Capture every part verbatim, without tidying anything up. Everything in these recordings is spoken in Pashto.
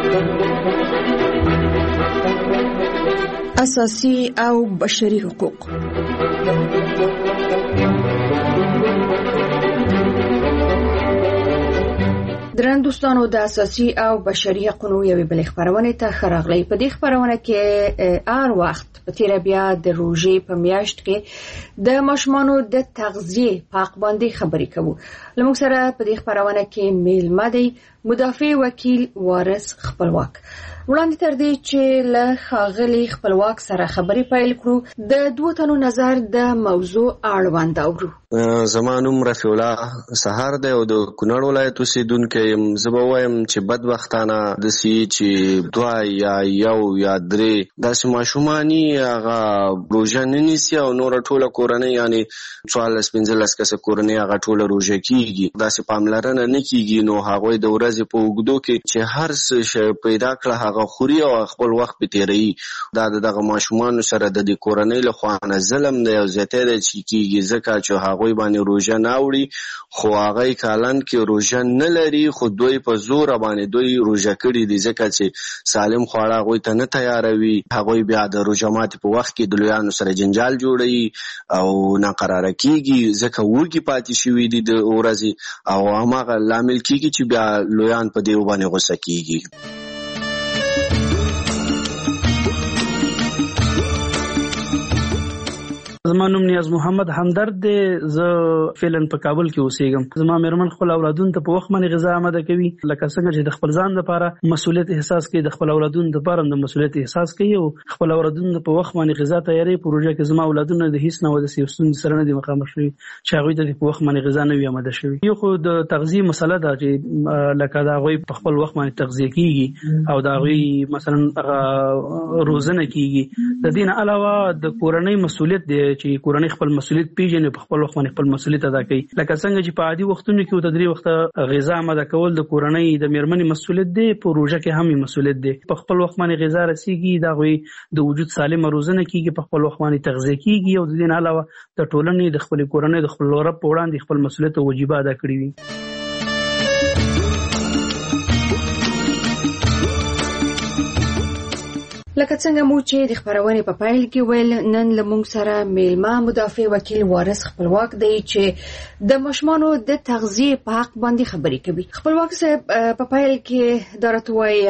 اساسي او بشري حقوق. درن دوستانو د اساسي او بشري حقوقو یوې بلې خبرونه ته ښه راغلی. په دې خبرونه کې هر وخت په تیر بیا د روژې په میاشت کې د ماشومانو د تغذیه په حق باندې خبرې کوو. لمونږ سره په دې خبرونه کې میلمه دی مدافع وکیل وارث خپلواک. وړاندې تر دې چې له ښاغلي خپلواک سره خبرې پیل کړو د دوه تنو نظر د موضوع اړوند اورو. زما نوم رفیع الله سهار دی او د کونړ ولایت اوسیدونکی یم. زه به وایم چې بدبختانه داسې چې دوه یا یو یا درې داسې ماشوماني هغه روژه نه نیسي او نوره ټوله کورنۍ یعنې څوارلس پنځلس کسه کورنۍ هغه ټوله روژه کېږي. داسې پاملرنه نه کېږي نو هغوی د ورځې په اوږدو کې چې هر څه شی پیدا کړه هغه خوري او خپل وخت پې تېروي. دا د دغه ماشومانو سره د دې کورنۍ له خوا نه ظلم دی او زیاتی دی چې کېږي ځکه چې هغوی باندې روژه نه وړي خو هغوی کالند کې روژه نه لري خو دوی په زوره باندې دوی روژه کړي دي ځکه چې سالم خواړه هغوی ته نه تیاروي. هغوی بیا د روژه ماتې په وخت کې د لویانو سره جنجال جوړوي او ناقراره کېږي ځکه وږي پاتې شوي دي د ورځې او هماغه لامل کېږي چې بیا لویان په دې باندې غوسه کېږي. زما نوم نیاز محمد همدرد دی. زه فعلا په کابل کې اوسېږم. زما مېرمن خپل اولادونو ته په وخت باندې غذا آماده کوي لکه څنګه چې د خپل ځان لپاره مسؤلیت احساس کوي د خپل اولادونو لپاره هم د مسؤلیت احساس کوي او خپل اولادونو په وخت باندې غذا تیاری پروژه کې زما اولادونه د هیڅ نه ود سي ستونزې سره نه دي مخامخ شوي چې هغوی ته په وخت باندې غذا نه وي آماده شوي. یو خو د تغذیه مسله ده چې لکه د هغوی په خپل وخت باندې تغذیه کېږي او د هغوی مثلا روزنه کېږي. د دې نه علاوه د کورنۍ مسؤلیت دی چې کورنۍ خپل مسؤلیت پیژني په خپل وخت باندې خپل مسؤلیت ادا کوي. لکه څنګه چې په عادي وختونو کې د درې وخت غذا آماده کول د کورنۍ د میرمنې مسؤلیت دی په روژه کې هم مسؤلیت دی. په خپل وخت باندې غذا رسیږي دا غوي د وجود سالم روزنه کیږي په خپل وخت باندې تغذیه کیږي او د دې نه علاوه د ټولنې د خپل کورنۍ د خپل رب په وړاندې خپل مسؤلیت او واجبات ادا کړی وي. لکه څنګه مو چې د خبرونې په پیل کې ویل نن لمونږ سره میلمه مدافع وکیل وارث خپلواک دی چې د ماشومانو د تغذیه په حق باندې خبرې کوي. خپلواک صاحب په پیل کې درته وایي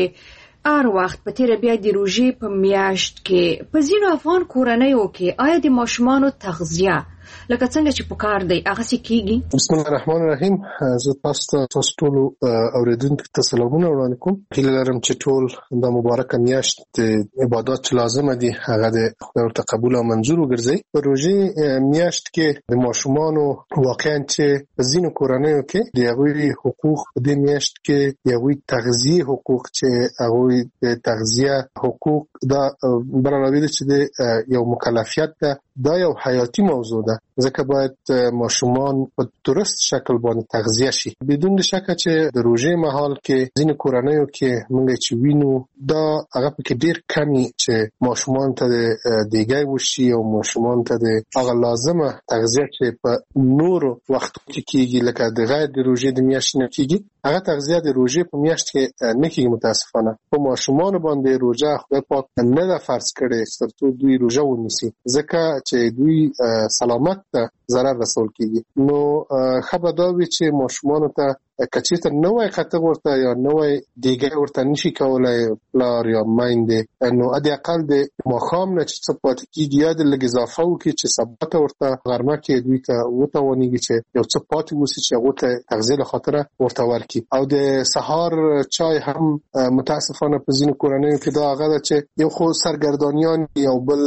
چې هر وخت په تیر بیا د روژې په میاشت کې په ځینو افغان کورنیو کې آیا د ماشومانو تغذیه لکه څنګه چې پکار دی هغه څه کیږي؟ بسم الله الرحمن الرحیم. زه تاسو ته تاسو ټول اوریدونکو ته سلامونه وړاندې کوم. هیله لرم چې ټول د مبارکه میاشت د عبادت چې لازمه دي هغه د خدای ورته قبول او منظور وګرځي. په روژې میاشت کې د ماشومانو واقعا چې په ځینو کورنیو کې د هغوی حقوق په دې میاشت کې د هغوی تغذیه حقوق چې هغوی د تغذیه حقوق دا برابروي چې د یو مکلفیت ده. دا یو حیاتي موضوع ده ځکه باید ماشومان په درست شکل باندې تغذیه شي. بدون شک چې د روژې مهال کې ځینې کورنیو کې موږ چې وینو دا هغه پکې ډیر کمی چې ماشومان ته د دیګای وشي او ماشومان ته د هغه لازمه تغذیه چې په نورو وختو کې کېږي لکه د غیر د روژې د میاشتې نه کېږي هغه تغذیه د روژې په میاشت کې نه کېږي. متاسفانه په ماشومان باندې روژه خدای پاک نه ده فرض کړې ترڅو دوی روژه ونیسي ځکه چې دوی سلامت ته ضرر رسول کېږي. نو خبر دا وي چې ماشومان ته کچېته نوې قطع ورته یا نوې دیګه ورته نشي کولای پلار یا مایندې نو ادي اقل د مخام نه چې څه پاتې کېږي یا د لږ اضافه وکړي چې سبا ته ورته غرمه کې دوی ته وتوانېږي چې یو څه پاتې وسی چې هغه ته تغذیه خاطره ورته ورکړي. او د سهار چای هم متاسفانه په ځینو کورنیو کې دا هغه ده چې یو خو سرګردانیان یو بل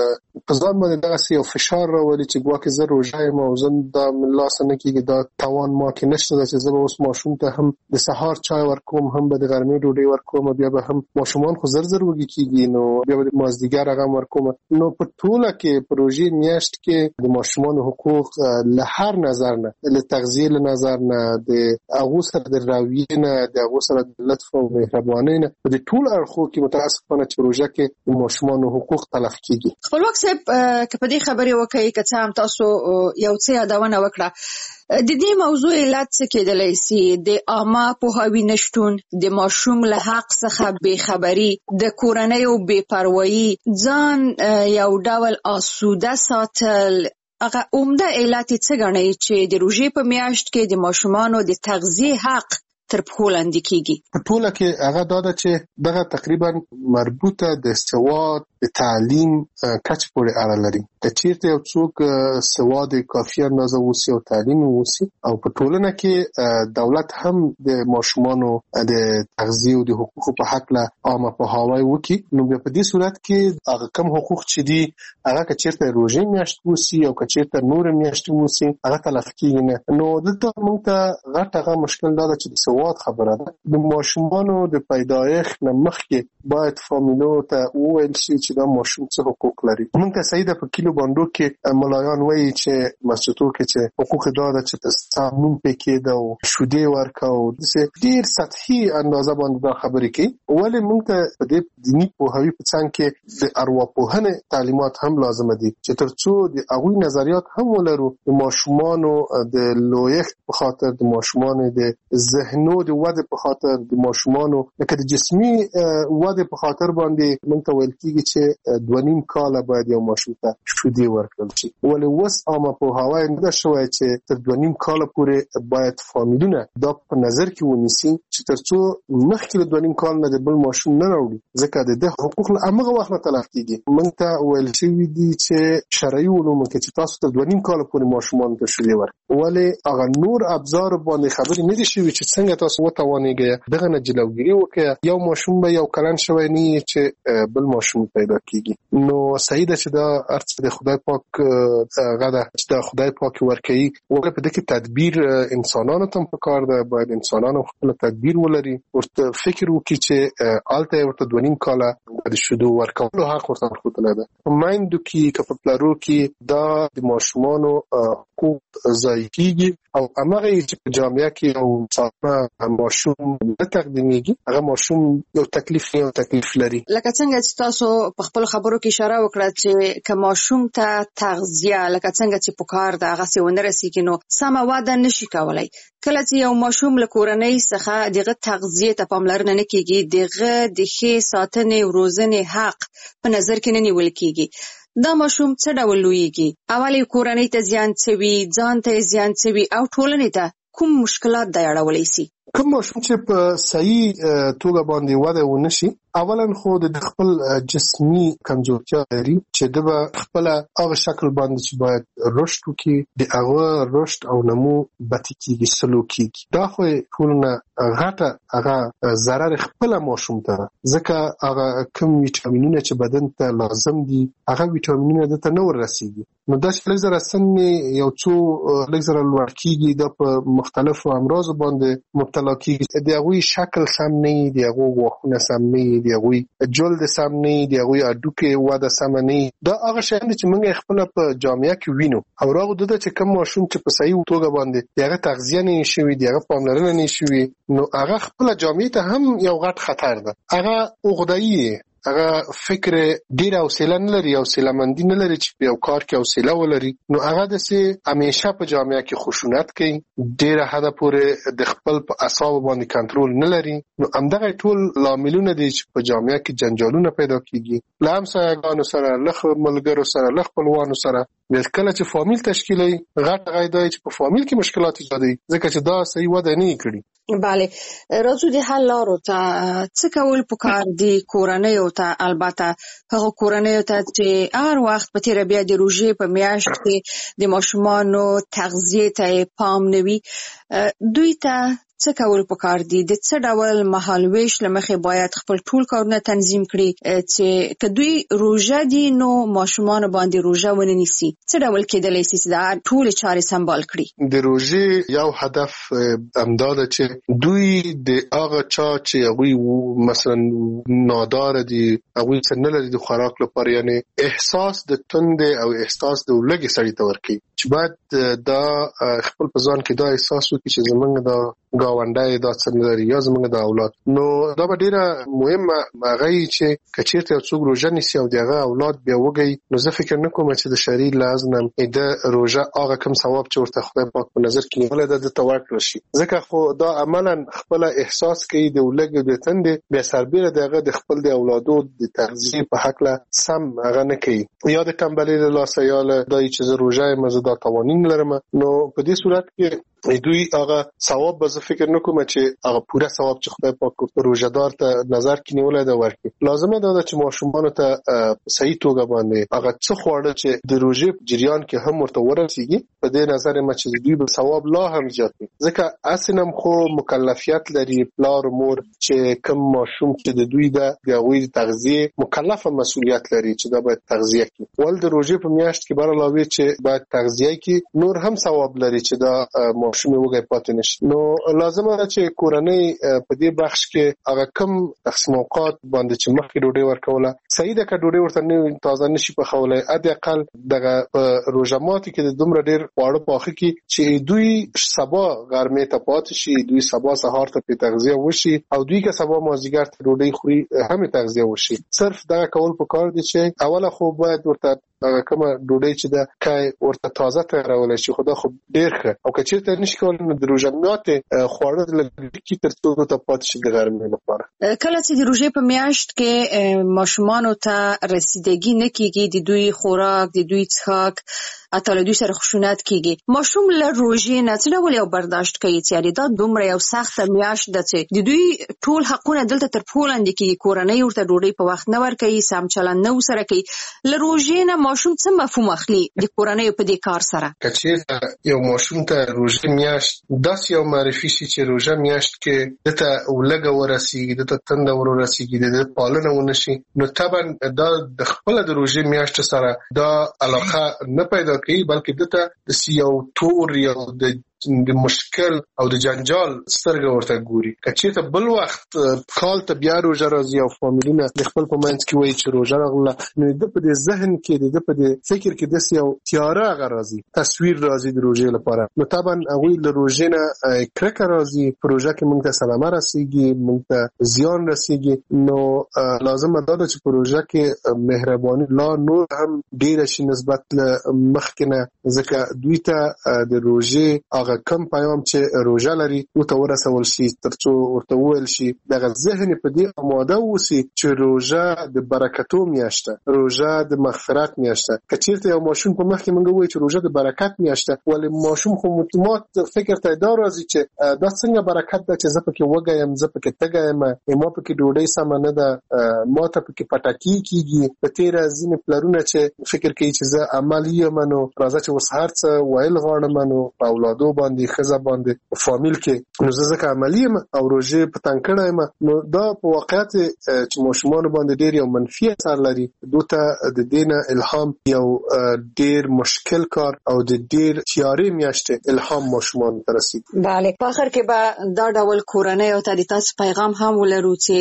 قضا باندې دغه یو فشار راولي چې ګواکې زه روژه یم او زه دا لاس نه کېږي دا توان ما کې نشته چې زه به اوس ماشوم ته هم د سهار چای ورکوم هم به د غرمې ډوډۍ ورکوم بیا به هم ماشومان خو زر زر وږي کېږي نو بیا به د مازدیګر هغه ورکوم. نو په ټوله کې په روژې میاشت کې د ماشومانو حقوق له هر نظر نه له تغذیه له نظر نه د هغو سره د راویې نه د هغو سره د لطف او مهربانۍ نه په دې ټول اړخو کې متاسفانه چې روژه کې د ماشومانو حقوق تلف کېږي. خپلواک صاحب که په دې خبرې وکړئ که څه هم تاسو یو څه یادونه وکړه. د دې موضوع علت څه کېدلی سي؟ د عامه پوهاوي نشتون، د ماشوم له حق څخه بې خبري، د کورنیو بې پروایي، ځان یو ډول آسوده ساتل. هغه عمده علت څه ګڼئ چې د روژې په میاشت کې د ماشومانو د تغذیې حق تر پښو لاندې کیږي؟ په ټوله کې هغه دا ده چې دغه تقریبا مربوطه د سواد د تعلیم کچ پورې اړه لري. که چیرته یو څوک سواد کافي اندازه ووسي او تعلیم ووسي او په ټولنه کې دولت هم د ماشومانو د تغذیه او د حقوقو په حق له عامه پوهاوی وکړي، نو په دې صورت کې هغه کم حقوق چې دي هغه که چیرته روژې میاشت ووسي او که چیرته نور میاشت ووسي هغه تلف کیږي نه. نو دلته موږ ته غټ هغه مشکل دا ده چې د سواد خبره ده. د ماشومانو د پیدایښت نه مخکې باید فامیلو ته وویل شي چې دا ماشوم څه حقوق لري. موږ ته صحیح ده په کیلو باندو کې ملایان وایي چې مسجدو کې چې حقوق دا ده چې سامون پکې ده او شودې ورکاو، دسه ډیر سطحي اندازه باندې دا خبرې کوي. ولې موږ ته په دې دیني پوهاوی په څنګ کې د ارواپوهنې تعلیمات هم لازم دي چې ترڅو د هغه نظریات هم ولرو د ماشومانو د لویښت په خاطر، د ماشومانو د ذهنو د وده په خاطر، د ماشومانو لکه د جسمي وده په خاطر باندې موږ ته ویل کېږي چې دوه نیم کاله باید یو ماشوم ته شودې ورکړل شي. ولې اوس عامه پوهاوی نه ده شوی چې تر دوه نیم کاله پورې باید فامیلونه دا په نظر کې ونیسي چې ترڅو مخکې له دوه نیم کال نه د بل ماشوم نه راوړي، ځکه د ده حقوق له همغه وخت نه تلف کېږي. موږ ته ویل شوي دي چې شرعي علومو کې چې تاسو تر دوه نیم کاله پورې ماشومانو ته شودې ورکړئ. ولې هغه نور ابزار باندې خبرې نه دي شوي چې څنګه تاسو وتوانېږئ دغه نه جلوګیري وکړئ. یو ماشوم به یو کلن شوی نه چې بل ماشوم پیدا کېږي. نو صحیح ده چې دا هر څه د خدای پاک غدا چې دا خدای پاک ورکوي. ولې په دې کې تدبیر انسانانو ته پکار ده، باید انسانانو خپل تدبیر ولري، ورته فکر وکړي چې آلته ورته دوه نیم کاله د شودو ورکولو حق ورته ورکړل ده. په مایندو کې که په پلارو کې دا د ماشومانو حقوق ضایع کېږي او همغه چې په جامعه کې یو ساتنه ماشوم نه تقدیمیږي، هغه ماشوم یو تکلیف یو تکلیف لري. لکه څنګه چې تاسو په خپل خبرو کې اشاره وکړه چې که ماشوم ته تغذیه لکه څنګه چې پکار ده هغه څه ونه رسیږي نو سمه وده نشي کولای. کله چې یو ماشوم له کورنۍ څخه دغه تغذیه ته پاملرنه نه کیږي، دغه د ښې ساتنې او روزنې حق په نظر کې نه نیول کیږي، دا ماشوم څه ډول لویږي؟ اولې کورنۍ ته زیان څه وي، ځان ته زیان څه وي او ټولنې ته کوم مشکلات دا اړولی سي؟ کوم ماشوم چې په صحیح توګه باندې وده ونشي، اولا خو د خپل جسمي کمزورتیا لري چې د خپل هغه شکل باندې چې باید رشد وکړي، د هغه رشد او نمو بتی کېږي، سلو کېږي. دا خو ټولنه غټه هغه ضرر خپل ماشوم ته، ځکه هغه کوم ویټامینونه چې بدن ته لازم دي هغه ویټامینونه دته نه ورسیږي. نو دا چې لږ زره سن یو څو لږ زره لوړ کېږي، دا په مختلفو امراضو باندې مبتلا کېږي. د هغوی شکل سم نه وي، د هغوی غاښونه سم نه وي، د هغوی جلد سم نه وي، د هغوی هډوکې وده سمه نه وي. دا هغه شیان دي چې موږ یې خپله په جامعه کې وینو. او راغو ده چې کوم ماشوم چې په صحیح توګه باندې د هغه تغذیه نه وي شوې، د هغه پاملرنه نه شوې، نو هغه خپله جامعې ته هم یو غټ خطر ده. هغه عقده‌ای هغه فکر ډیر حوصله نه لري، حوصله مندي نه لري چې په یو کار کې حوصله ولري. نو هغه دسه همیشه په جامعه کې خشونت کوي، ډیره حد پورې د خپل په اعصاب باندې کنټرول نه لري. نو همدغه ټول لاملونه دي چې په جامعه کې جنجالونه پیدا کیږي، له همسایه‌ګانو سره، له ملګرو سره، له خپلوانو سره. کله چې فامیل تشکیلوي غټ غیدای چې په فامیل کې مشکلات ایجادوي، ځکه چې دا صحیح وده نه کړي. بله، راځو د حل لارو ته. څه کول پکار دي کورنیو ته؟ البته هغه کورنیو ته چې هر وخت په تیر بیا د روژې په میاشت کې د ماشومانو تغذیه ته پام نه وي، دوی ته څه کول پکار دي؟ د څه ډول مهالویش لمخې باید خپل ټول کارونه تنظیم کړي چې که دوی روژه دي نو ماشومان باندې روژه ونه نیسي؟ څه ډول کېدلی سي چې دا ټول چارې سمبال کړي؟ د روژې یو هدف همدا ده چې دوی د هغه چا چې هغوی مثلا نادار دي، هغوی څه نه لري د خوراک لپاره، یعنی احساس د تندې او احساس د لږې سړي ته ورکړي، چې باید دا خپل په ځان کې دا احساس وکړي چې زمونږ دا گاونډي دا څنګه لري یا زمونږ د اولاد. نو دا به ډیره مهمه هغه چې کچیرته یو څوک روزه نیسي او دغه اولاد بیا وګي، نو زه فکر نه کوم چې د شرعي لحاظ نه د روزه هغه کوم ثواب چې ورته خدای پاک په نظر کې نیولای د توکل شي، ځکه خو دا عملاً خپل احساس کوي د ولګ د تندې بیا سربېره دغه د خپل د اولادو د تغذیه په حق له سم هغه نه کوي، یا د تنبلي له لاسه یا له دای چې روزه مزدا قوانین لرم. نو په دې صورت کې دوی هغه ثواب به زه فکر نه کوم چې هغه پوره ثواب چې خدای پاک روزدار ته نظر کې نیولای دا ورکړي. لازمه ده چې ماشومان ته صحیح توګه باندې هغه څه خواړه چې د روزې جریان کې هم ورته ورسیږي په دې نظر ما چې دوی به ثواب لا هم زیات وي، ځکه اسنم خو مکلفیت لري پلار مور چې کوم ماشوم چې د دوی د غوي تغذیه مکلفه مسؤلیت لري چې دا باید تغذیه کوي. ول د روزې په میاشت کې بار علاوه چې باید تغذیه کوي نور هم ثواب لري چې دا ماشوم وګي پاتې نشي. نو لازمه ده چې کورنۍ په دې بخش کې هغه کم تقسیم اوقات باندې چې مخکې ډوډۍ ورکوله صحیح ده، که ډوډۍ ورته نه تازه نشي پخولای ادي اقل دغه روزه ماتي کې د دومره ډیر واړه پاخه کې چې دوی سبا غرمه ته پاتې شي، دوی سبا سهار ته په تغذیه وشي او دوی که سبا مازیګر ته ډوډۍ خوري هم تغذیه وشي. صرف دا کول پکار دي چې اوله خو باید ورته کومه ډوډۍ چې دا کای ورته تازه تیارول شي، خدا خو ډیر ښه، او که چیرته نشي کولای نو د روزه ماتي خواړه لږ تر څو ته پاتې شي د غرمې لپاره. کله چې د روزې په میاشت کې ماشومان ته رسیدګي نه کیږي د دوی خوراک د دوی څښاک اته له دوی سره خشونت کیږي، ماشوم له روزې نه څه ډول یو برداشت کوي چې دا دومره یو سخت میاشت ده چې د دوی ټول حقونه دلته تر پولاند کې کورنۍ ورته ډوډۍ په وخت نه ورکوي، سم چلند نه وسره کوي، له روزې نه ماشوم څه مفهوم اخلي د کورنۍ په دې کار سره؟ کچې یو ماشوم ته روزې میاشت داس یو معرفي شي چې روزه میاشت کې دته ولګ ورسیږي دته تند ورسیږي د پالنه ونشي، نو طبعا دا د خپل د روزې میاشت سره دا علاقه نه پیدا کوي، بلکې دته د سیاو تور یو د د مشکل او د جنجال سترګه ورته ګوري. کچې ته بل وخت کال ته بیا روزه راځي او فامیلونه د خپل په منځ کې وایي چې روزه راغله، نو د په دې ذهن کې د په دې فکر کې د یو تیاره غراځي تصویر راځي د روزې لپاره، نو طبعا هغه د روزې نه کرکه راځي، پروژه کې موږ ته سلامه رسیږي، موږ ته زیان رسیږي. نو لازم ده چې پروژه کې مهرباني لا نور هم ډیر شي نسبت له مخکنه، ځکه دوی ته د روزې هغه کم پیغام چې روزه لري او ته ورسول شي ترڅو ورته وویل شي دغه ذهن په دې آماده وسی چې روزه د برکتو میاشته، روزه د مغفرت میاشته. کچیرته یو ماشوم په مخ کې موږ وایو چې روزه د برکت میاشته، ولې ماشوم خو متمات فکر ته دا راځي چې دا څنګه برکت ده چې زه پکې وګایم، زه پکې تګایم، ما پکې ډوډۍ سم نه ده، ما ته پکې پټاکی کیږي. په تیر ځینې پلرونه چې فکر کوي چې زه عملی منو راځه چې وسهار څه وایل غواړم نو په اولادو باندې خزه باندې فامیل کې نو زه عملی او روزه په تنکړه ما، نو دا په واقعیت چې ماشومان باندې ډیر یو منفي اثر لري. دوته د دینه الهام یو ډیر مشکل کار او د ډیر تیاری میاشته الهام ماشومان ترسي. bale په اخر کې به دا ډول کورنۍ او تاسو پیغام هم ولرو چې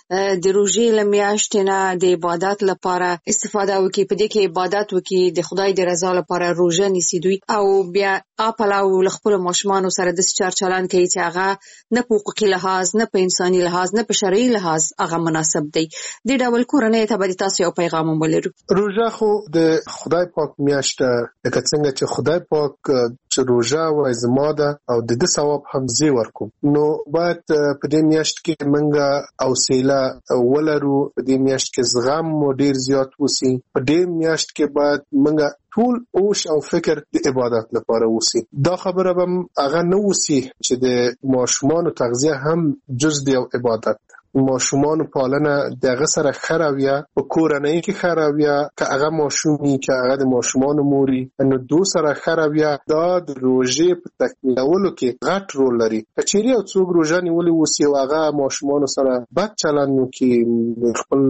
د روزې لمیاشتې نه د عبادت لپاره استفاده وکړي، په دې کې عبادت وکړي، د خدای د رضا لپاره روزه نیسي دوی، او بیا خپل او خپل ماشومان سره د چار چلان کوي چې هغه نه په حقوقي لحاظ نه په انساني لحاظ نه په شرعي لحاظ هغه مناسب دی. د ډول کورنۍ ته به تاسو یو پیغام ولرو. روزه خو د خدای پاک میاشته، لکه څنګه چې خدای پاک چې روزه وای زما ده او د دې ثواب هم زی ورکو، نو باید په دې میاشت کې منګه او سیله ولرو، په دې میاشت کې زغم مو ډیر زیات وسی، په دې میاشت کې باید منګه ټول اوش او فکر د عبادت لپاره وسی. دا خبره به هغه نه وسی چې د ماشومان تغذیه هم جز دی او عبادت. ماشومان پالنه دغه سره خراویا په کورنۍ کې خراویا که هغه ماشومي که هغه د ماشومان موري نو دو سره خراویا دا د روزې په تکمیلولو کې غټ رول لري. کچېری او څوک روزه نیولې وسی او هغه ماشومان سره بد چلند وکي، خپل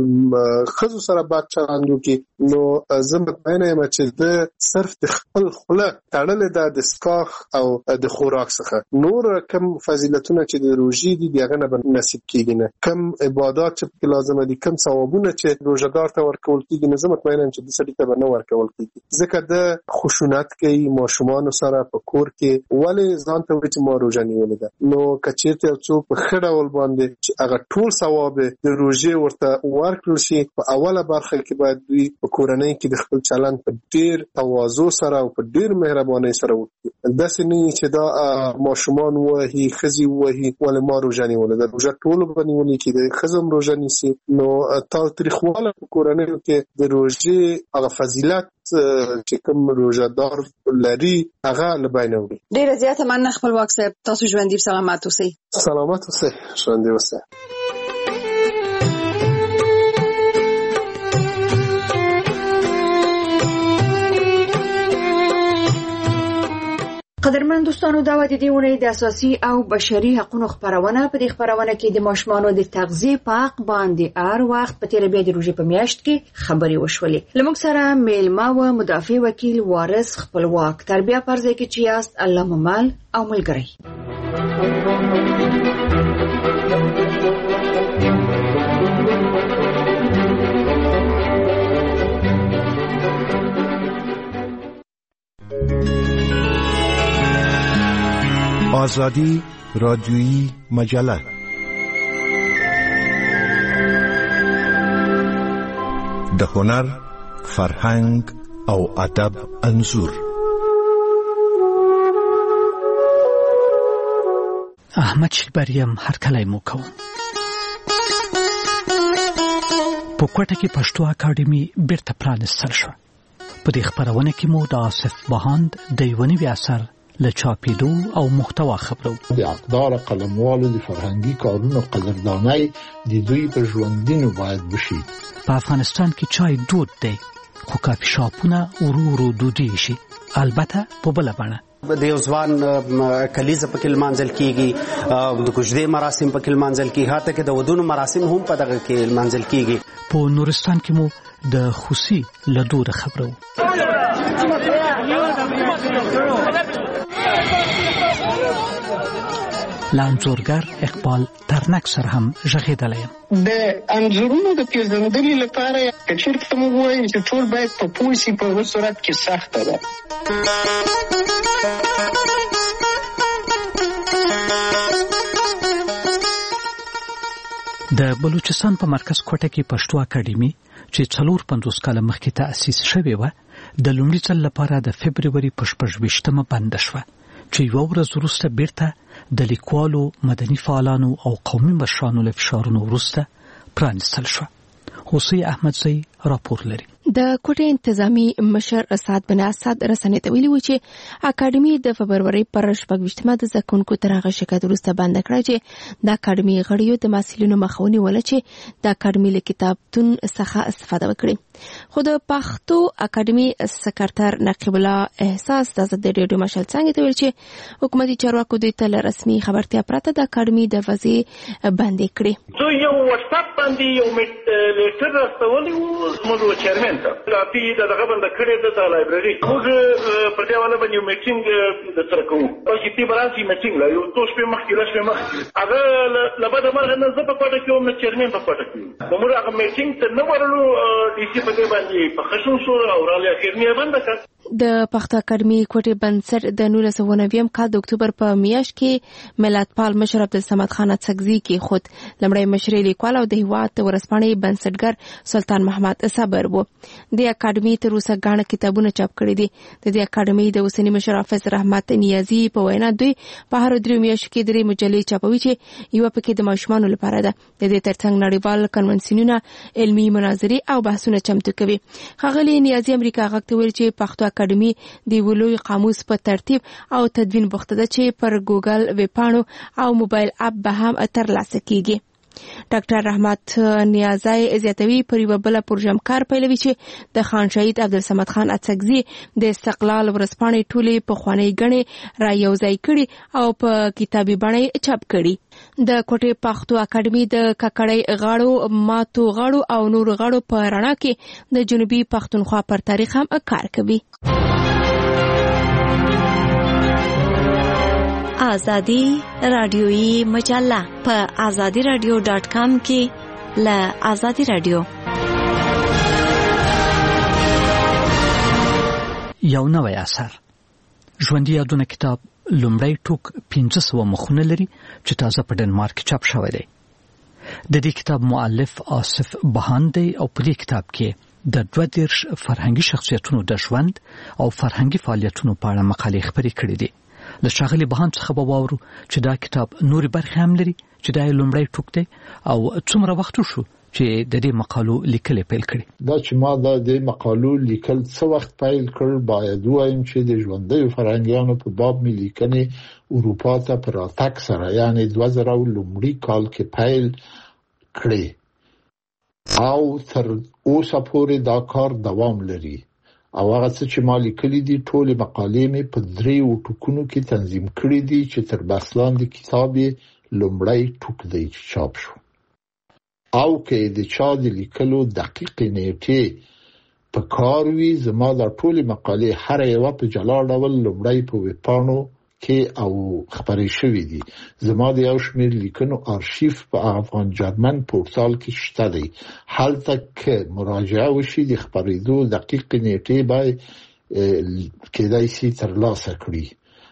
خزو سره بد چلند وکي، نو زموږ معنی یم چې د صرف د خپل خله تړل د اسکاخ او د خوراک څخه نور کوم فضیلتونه چې د روزې دي دغه نه نصیب کیږي نه. کم عبادت چې لازم دي کم ثوابونه چې روزګار ته ورکول کیږي نه زه مطمئن یم چې د سړي ته نه ورکول کیږي ځکه د خشونت کوي ماشومان سره په کور کې ولې ځان ته چې ما روزه نیولې ده نو کچېرته څوک په خړه ول باندې چې هغه ټول ثواب د روزه ورته ورکړل شي په اوله برخه کې باید دوی په کورنۍ کې د خپل چلند په ډیر تواضع سره او په ډیر مهرباني سره وکړي داسې نه چې دا ماشومان وهي خزي وهي ولې ما روزه نیولې ده روزه ټول باندې ولې کې د خزم روزه نیسي نو تاریخواله په کورنۍ کې د روزه هغه فضیلت چې کوم روزادار لري هغه لباینه وي ډیره زیاته مننه خپلواک صاحب تاسو ژوندۍ سلامات اوسئ سلامات اوسئ ژوندۍ اوسئ قدرمن دوستانو دا د دې ونې د اساسي او بشري حقوقو خبرونه په دې خبرونه کې د ماشومانو د تغذیه په حق باندې هر وخت په تیر بیا د روزي په میاشت کې خبري وشولې لمک سره میلمه و مدافع وکیل وارث خپلواک تربیه پرځای کې چې یاست الله ممال او ملګری آزادی رادیویی مجله د هنر فرهنګ او ادب انځور احمد شیبریم هر کله مو کوم په کوټه کې پښتو اکاډمي بیرته پرانستل شو په دې خبرونه کې مو د آصف بهاند د یونی اثر لچاپیدو او محتوا خبرو د اقدار قلموالو د فرهنګي کارونو قدردانۍ د دوی په ژوندینو باید وشي په افغانستان کې چای دود دی خو کافي شاپونه ورو ورو دودي شي البته په بل باندې د یوزوان کلیزه په کې منځل کیږي د کوژدې مراسم په کې منځل کیږي هاته کې د ودونو مراسم هم په دغه کې منځل کیږي په نورستان کې مو د خوسي لدور خبرو لانزورګر اقبال ترنک سره هم ژغېدلی یم د انځورونو د پیژندنې لپاره که چېرته موږ ووایو چې ټول باید په پوه سي په هغه صورت کې سخته ده د بلوچستان په مرکز کوټه کې پښتو اکاډمي چې څلور پنځوس کاله مخکې تأسیس شوې وه د لومړي ځل لپاره د فبروري په شپږ ویشتمه بنده شوه چې یو ورځ وروسته بیرته د لیکوالو مدني فعالانو او قومي مشرانو له فشارونو وروسته پرانستل شو حسین احمدزی راپور لري د کوټې انتظامی مشر اسعد بن اسد رسنۍ ته ویلي و چې اکاډمي د فبروري پر شپږ ویشتمه د زکونکو تر هغه شکایت وروسته بند کړه چې د اکاډمي غړیو د محصلینو مخاوني ول چې د اکاډمي له کتابتون څخه استفاده وکړي خو د پښتو اکاډمي سکرټر نقیب الله احساس د ریډیو مشال څنګه ته ویل چې حکومتي چارواکو د تل رسمي خبرتیا پرته د اکاډمي د وځي بندې کړې زه یو واتس اپ باندې یو لیټر راستولی و زموږ چیرمن لا پی دا دغه بند کړی د لایبرری موږ په دې باندې یو میټینګ د سره کوو او چې تی برانسي میټینګ لا یو توش په مخ کې راشه مخ هغه لبد مرغه نه زه په کوټه کې وم چیرمن په کوټه کې موږ هغه میټینګ ته نه ورلو ډي سي په دې باندې په خشن شو او را لې بند کړ د پښتو اکاډمي کوټې بنسټ د نولس سوه نوي کال د اکتوبر په میاشت کې ملت پال مشر عبدالصمد خان اڅکزي کې خود لمړی مشري لیکوال او د هیواد ورسپانې بنسټګر سلطان محمد صبر وو د اکاډمي تر اوسه غاڼه کتابونه چاپ کړي دي د دې اکاډمي د اوسنی مشر حافظ رحمت نیازي په وینا دوی په هر درې میاشتو کې درې مجلې چاپوي چې یو پکې د ماشومانو لپاره ده د دې ترڅنګ نړیوال کنونسیونونه علمي مناظرې او بحثونه چمتو کوي ښاغلي نیازي امریکا غږ ته ویل چې پښتو اکاډمي د ولوي قاموس په ترتیب او تدوین بوخته ده چې پر ګوګل ویبپاڼو او موبایل اپ به هم ترلاسه کیږي ډاکټر رحمت نیازی زیاتوي پر یو بل پروژمکار پیلوي چې د خان شهید عبدالصمد خان اڅکزي د استقلال ورسپانې ټولې په خواني غنې را یوځای کړي او په کتابي بڼه چاپ کړي د کوټې پښتو اکاډمي د ککړې غاړو ماتو غاړو او نور غاړو په رڼا کې د جنوبي پښتونخوا پر تاریخ هم کار کوي آزادی رادیویی مجله په آزادی رادیو ډاټ کام کې له آزادی رادیو یو نوی اثر ژوندي یادونه کتاب لومړی ټوک پنځه سوه مخونه لري چې تازه په ډنمارک کې چاپ شوی دی. د دې کتاب مؤلف آصف بهان دی او په دې کتاب کې د دوه دېرش فرهنګي شخصیتونو د ژوند او فرهنګي فعالیتونو په اړه مقالې خپرې کړې دي. له ښاغلي بهان څخه به واورو چې دا کتاب نورې برخې هم لري چې دا یې لومړی ټوک دی او څومره وخت وشو چې د دې مقالو لیکل پیل کړي. دا چې ما د دې مقالو لیکل څه وخت پیل کړ باید وایم چې د ژوندیو فرهنګیانو په باب مې لیکنې اروپا ته په راتګ سره یعنی دوه زره لومړي کال کې پیل کړې او تر اوسه پورې دا کار دوام لري او هغه څه چې ما لیکلي دي ټولې مقالې مې په دریو ټوکونو کې تنظیم کړې دي چې تر بحث لاندې کتاب یې لومړی ټوک دی چې چاپ شو او که د چا د لیکلو دقیقې نیټې په کار وي زما دا ټولې مقالې هر یوه په جلا ډول لومړی په ویبپاڼو کې او خبرې شوې دي. زما د یو شمېر لیکنو آرشیف په افغان جرمن پورتال کې شته دی. هلته که مراجعه وشي د خبرېدو دقیقې نیټې به کېدای شي ترلاسه کړي.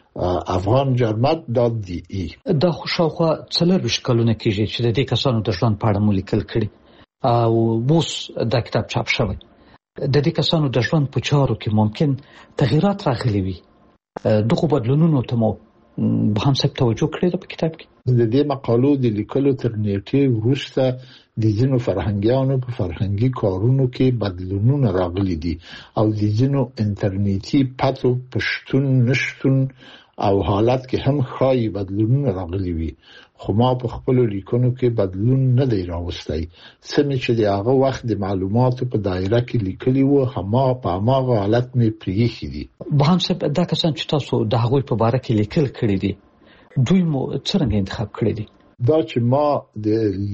افغان جرمن ډاټ ډي ای. دا خو شاوخوا څلرویشت کلونه کېږي چې د دې کسانو د ژوند په اړه مو لیکل کړي او اوس دا کتاب چاپ شوی. د دې کسانو د ژوند په چارو کې ممکن تغییرات راغلي وي. دغه بدلونونو ته مو به هم څه توجه کړې ده په کتاب کې؟ د دې مقالو د لیکلو تر نیټې وروسته د ځینو فرهنګیانو په فرهنګي کارونو کې بدلونونه راغلي دي او د ځینو انټرنیټي پاتو په شتون نشتون او حالت کې هم ښایي بدلونونه راغلي وي خو ما په خپل لیکنو کې بدلون نه دی راوستی. سمې چې د هغه وخت د معلوماتو په دایره کې لیکلي وو هما په هماغه حالت مې پرېښي دي. بهان صاحب دا کسان چې تاسو د هغوی په باره کې لیکل کړي دي دوی مو څرنګه انتخاب کړي دي؟ دا چې ما د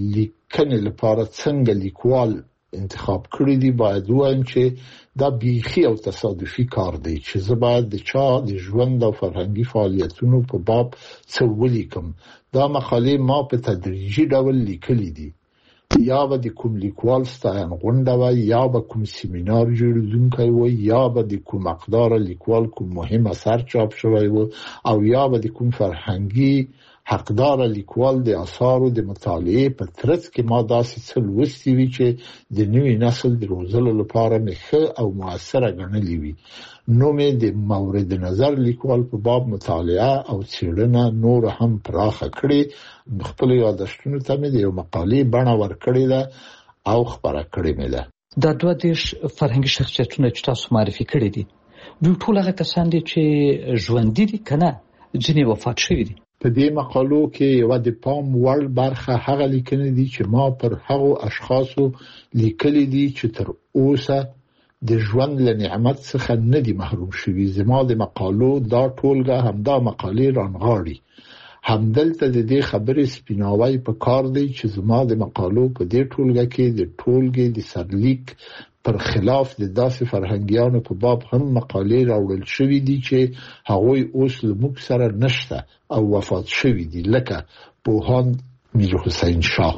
لیکنې لپاره څنګه لیکوال انتخاب کړی دی باید وایم چې دا بیخي او تصادفي کار دی چې زه باید د چا د ژوند او فرهنګي فعالیتونو په باب څه ولیکم. دا مقالې ما په تدریجي ډول لیکلي دي. یا به د کوم لیکوال ستاین غونډه وای یا به کوم سیمینار جوړونکی وای یا به د کوم اقدار لیکوال کوم مهم اثر چاپ شوی و او یا به د کوم فرهنګي حقدار لیکوال د آثارو د مطالعې په ترڅ کې ما داسې څه لوستي وي چې د نوي نسل د روزلو لپاره مې ښه او مؤثره ګڼلي وي. نو مې د مورد نظر لیکوال په باب مطالعه او څېړنه نور هم پراخه کړې. خپل یادښتونو ته مې د یو مقالې بڼه ورکړې ده او خپره کړې مې ده. دا دوه دېرش فرهنګي شخصیتونه چې تاسو معرفي کړي دي دوی ټول هغه کسان دي چې ژوندي دي که نه ځینې وفات شوي دي؟ په دې مقالو کې یو د پام وړ برخه هغه لیکنې دي چې ما پر هغو اشخاصو لیکلي دي چې تر اوسه د ژوند له نعمت څخه نه دي محروم شوي. زما د مقالو دا ټولګه همدا مقالې رانغاړي. همدلته د دې خبرې سپیناوی په کار دی چې زما د مقالو په دې ټولګه کې د ټولګې د سرلیک پر خلاف د داسې فرهنګیانو په باب هم مقالې راوړل شوي دي چې هغوی اوس له موږ سره نشته او وفات شوي دي لکه پوهاند میر حسین شاه،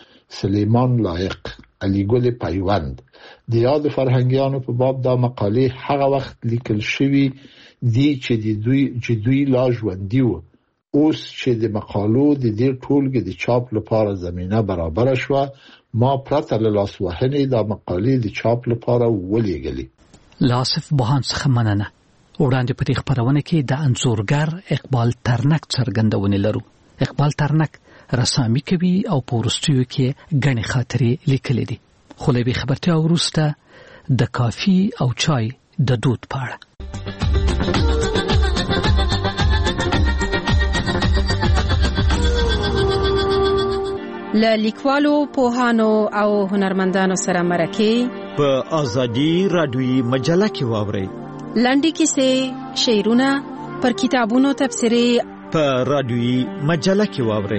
سلیمان لایق، علی ګل پیوند. د یاد فرهنګیانو په باب دا مقالې هغه وخت لیکل شوي دي چې دوی چې دوی لا ژوندي وو. اوس چې د مقالو د دې ټولګې د چاپ لپاره زمینه برابر شوه ما پرته له لاسوهنې دا مقالې د چاپ لپاره ولېږلې. له آصف بهان څخه مننه. وړاندې په دې خپرونه کې د انځورګر اقبال ترنک څرګندونې لرو. اقبال ترنک رسامي کوي او په وروستیو کې ګڼې خاطرې لیکلې دي. خو له یوې خبرتیا وروسته د کافي او چای د دود په اړه. له لیکوالو، پوهانو او هنرمندانو سره مرکې په آزادی رادیویي مجله کې واورئ. لنډې کیسې، شعرونه، پر کتابونو تبصرې په رادیویي مجله کې واورئ.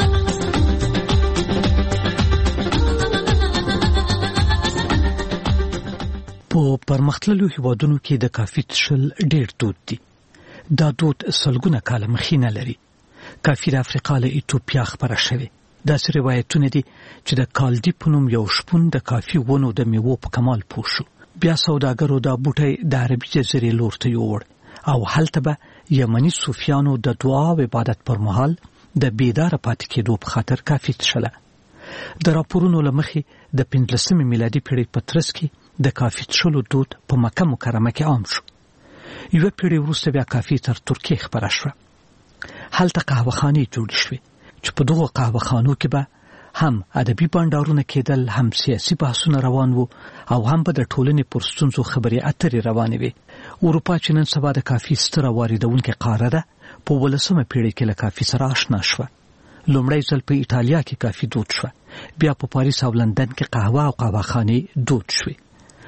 په پرمختللو هیوادونو کې د کافي څښل ډېر دود دي. دا دود سلګونه کاله مخینه لري. کافي د افریقا له ایتوپیا خبره شوې. داسې روایتونه دي چې د کالدي په نوم یو شپون د کافي ونو د میوو په کمال پوه شو. بیا سوداګرو دا بوټی د عربي جزیرې لور ته یووړ او هلته به یمني صوفیانو د دعا او عبادت پر مهال د بیداره پاتې کېدو په خاطر کافي څښله. د راپورونو له مخې د پنځلسمې میلادي پیړۍ په ترڅ کې د کافي څښلو دود په مکه مکرمه کې عام شو. یوه پیړۍ وروسته بیا کافي تر ترکیې خپره شوه. هلته قهوهخانې جوړې شوې چې په دغو قهوهخانو کې به هم ادبي بانډارونه کېدل، هم سیاسي بحثونه روان وو او هم به د ټولنې پر ستونزو خبرې اترې روانې وې. اروپا چې نن سبا د کافي ستره واردونکې قاره ده، په ولسمه پیړۍ کې له کافي سره آشنا شوه. لومړی ځل په ایټالیا کې کافي دود شوه، بیا په پاریس او لندن کې قهوه او قهوهخانې دود شوې.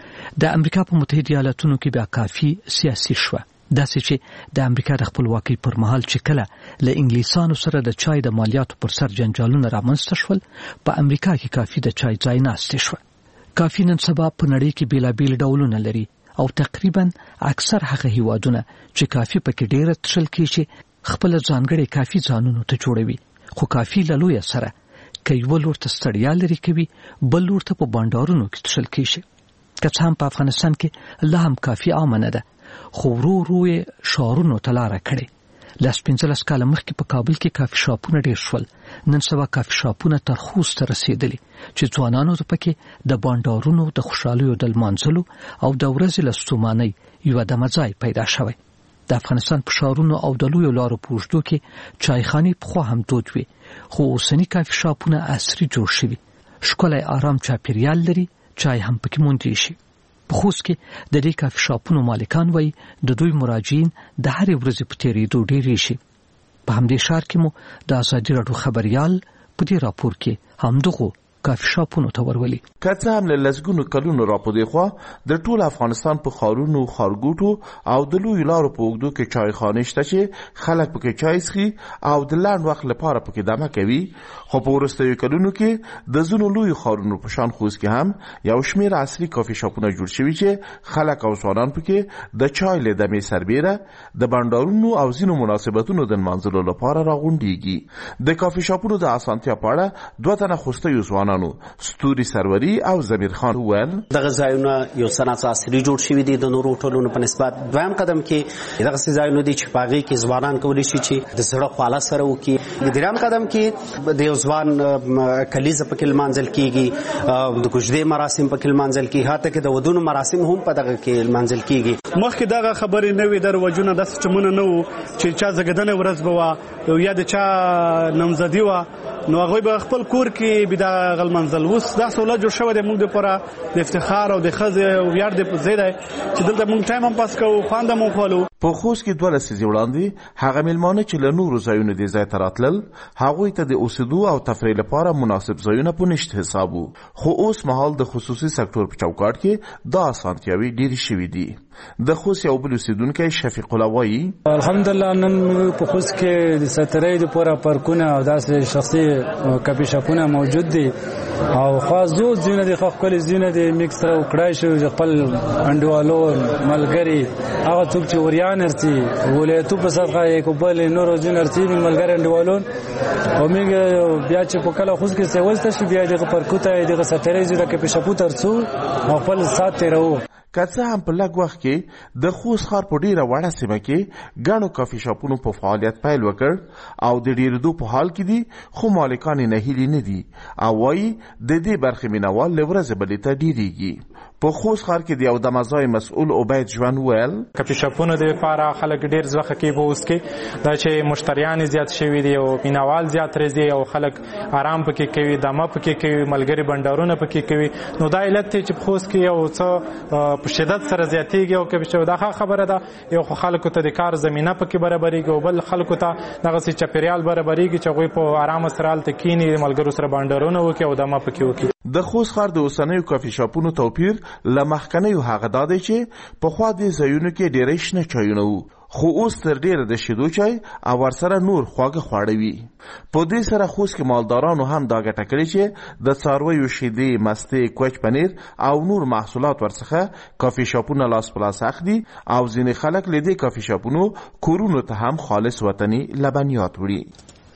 د امریکا په متحده ایالاتونو کې بیا کافي سیاسي شوه، داسې چې د امریکا د خپلواکۍ پر مهال چې کله له انګلیسانو سره د چای د مالیاتو پر سر جنجالونه رامنځته شول، په امریکا کې کافي د چای ځای ناستې شوه. کافي نن سبا په نړۍ کې بیلابیل ډولونه لري او تقریبا اکثر هغه هیوادونه چې کافي پکې ډیره څښل کېږي خپل ځانګړي کافي ځانونو ته جوړوي. خو کافي له لویه سره که یو لور ته ستړیا لري کوي، بل لور ته په بانډارونو کې څښل کېږي. که څه هم په افغانستان کې لا هم کافي عامه نه ده، خو ورو ورو یې ښارونو ته لاره کړې. لس پنځلس کاله مخکې په کابل کې کافي شاپونه ډېر شول. نن سبا کافي شاپونه تر خوست ته رسېدلي چې ځوانانو ته پکې د بانډارونو د خوشحالیو د لمانځلو او د ورځې له ستومانۍ یوه دمه ځای پیدا شوی. د افغانستان په ښارونو او د لویو لارو په اوږدو کې چایخانې پخوا هم دود وي، خو اوسني کافي شاپونه عصري جوړ شوي، ښکلی آرام چاپېریال لري، چای هم پکې موندلی شي. په خوست کې د دې کافي شاپونو مالکان وایي د دوی مراجعین د هرې ورځې په تېرېدو ډېرې شي. په همدې ښار کې مو د ازادي راډیو خبریال په دې راپور کې همدغو کافي شاپونو ته ورولي. که څه هم له لسګونو کلونو راپورې خوا د ټول افغانستان په ښارونو، ښارګوټو او د لویو لارو په اوږدو کې چایخانې شته چې خلک پکې چای څښي او د لنډ وخت لپاره پکې دمه کوي. خو په وروستیو کلونو کې د ځینو لویو ښارونو په شان خوست کې هم یو شمېر عصري کافي شاپونه جوړ شوي چې خلک او ځوانان پکې د چای له دمې سربیره د بانډارونو او ځینو مناسبتونو د نمانځلو لپاره راغونډېږي. د کافي شاپونو د اسانتیا په اړه دوه تنه خوستیو ځوانانو ستوري سروري او زمیر خان وویل دغه ځایونه یو صنعت عصري جوړ شوي دي د نورو ټولنو په نسبت. دویم قدم کې دغه ځایونه دي چې په هغې کې ځوانان کولی شي چې د زړه خواله سره وکړي. دریم قدم کې د یو ځوان کلیزه پکې لمانځل کېږي، د کوژدې مراسم پکې لمانځل کېږي، حتی کې د ودونو مراسم هم په دغه کې لمانځل کېږي. مخکې دغه خبرې نه وې، دروجونه داسې چمونه نه وو چې چا زګدنه ورځ به وه یا د چا نامزدي وه نو هغوی به خپل کور کې به دغه لمانځل. اوس دا سهولت جوړ شوی دی موږ دپاره د افتخار او د ښځې ویاړ دی ځای دی چې دلته موږ ټایم هم پاس کوو، خوند هم وخولو. په خوست کې دوه لسیزې وړاندې هغه میلمانه چې له نورو ځایونو دې ځای ته راتلل، هغوی ته د اوسېدو او تفریح لپاره مناسب ځایونه په نشت حساب وو. خو اوس مهال د خصوصي سکتور په چوکاټ کې دا اسانتیاوې ډېرې شوي دي. د خوست یو بل اوسېدونکی شفیق الله وایي الحمدلله نن په خوست کې د ساترۍ دپاره پارکونه او داسې شخصي کافي شاپونه موجود دي او خاص زو ځینې دي خو ښکلي ځینې دي میکس سره وکړای شو خپل انډیوالو ملګري هغه څوک چې وریان ارسي ولایتو په صدقه یې کو بل نورو ځینې ارسي ملګري انډیوالو او موږ بیا چې په کله خوست کې سیولته شو بیا دغه پارکوته دغه ساترۍ زو د کافي شاپو ترڅو خپل سات تیرو. که څه هم په لږ وخت کې د خوست ښار په ډیره وړه سیمه کې ګڼو کافي شاپونو په فعالیت پیل وکړ او د ډیرېدو په حال کې دي، خو مالکان یې نهیلي نه دي او وایي د دې برخې مینوال له ورځې بلې ته ډیریږي. په خوست ښار کې د یو دمځای مسؤل عبید ژوند ویل کافي شاپونو د لپاره خلک ډیر ځوخه کې به اوس کې دا چې مشتریان زیات شوي دي او مینوال زیات راځي او خلک آرام پکې کوي، دمه پکې کوي، ملګري بنډارونه پکې کوي. نو دا علت دی چې په خوست کې یو څه په شدت سره زیاتېږي او کافي شاپ دا خبره ده یو خو خلکو ته د کار زمینه پکې برابرېږي او بل خلکو ته دغسې چاپېریال برابرېږي چې هغوی په آرامه سره هلته کښېني، ملګرو سره بانډارونه وکړي او دمه پکې وکړي. د خوست ښار د اوسنیو کافي شاپونو توپیر له مخکنیو هغه دا دی چې پخوا دې ځایونو کې ډېری شنه چایونه وو، خو اوس تر ډیره د شیدو چای او ورسره نور خواږه خواړه وي. په دې سره خوست کې مالدارانو هم دا ګټه کړې چې د څارویو شیدې، مستې، کوچ پنیر او نور محصولات ورڅخه کافي شاپونه لاس په لاس اخلي او ځینې خلک له دې کافي شاپونو کورونو ته هم خالص وطني لبنیات وړي.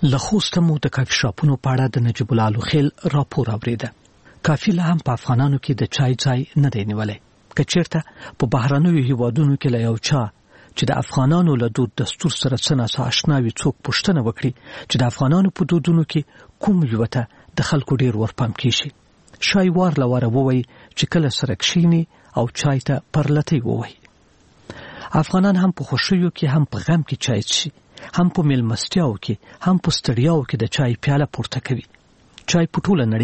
له خوسته مو د کافي شاپونو په اړه د نجیب الله لوخیل راپور اوریده. کافي لا هم په افغانانو کې د چای ځای نه دی نیولی. که چېرته په بهرنیو هیوادونو کې له یو چا چې د افغانانو له دود دستور سره څه ناڅه اشنا وي څوک پوښتنه وکړي چې د افغانانو په دودونو کې کوم یوه ته د خلکو ډېر ورپام کېږي، شای وار له واره ووایي چې کله سره کښېني او چای ته پرلتی ووایي. افغانان هم په خوښیو کې هم په غم کې چای څښي، هم په میلمستیاو کې هم په ستړیاو کې د چای پیاله پورته کوي. چای په ټوله نړۍ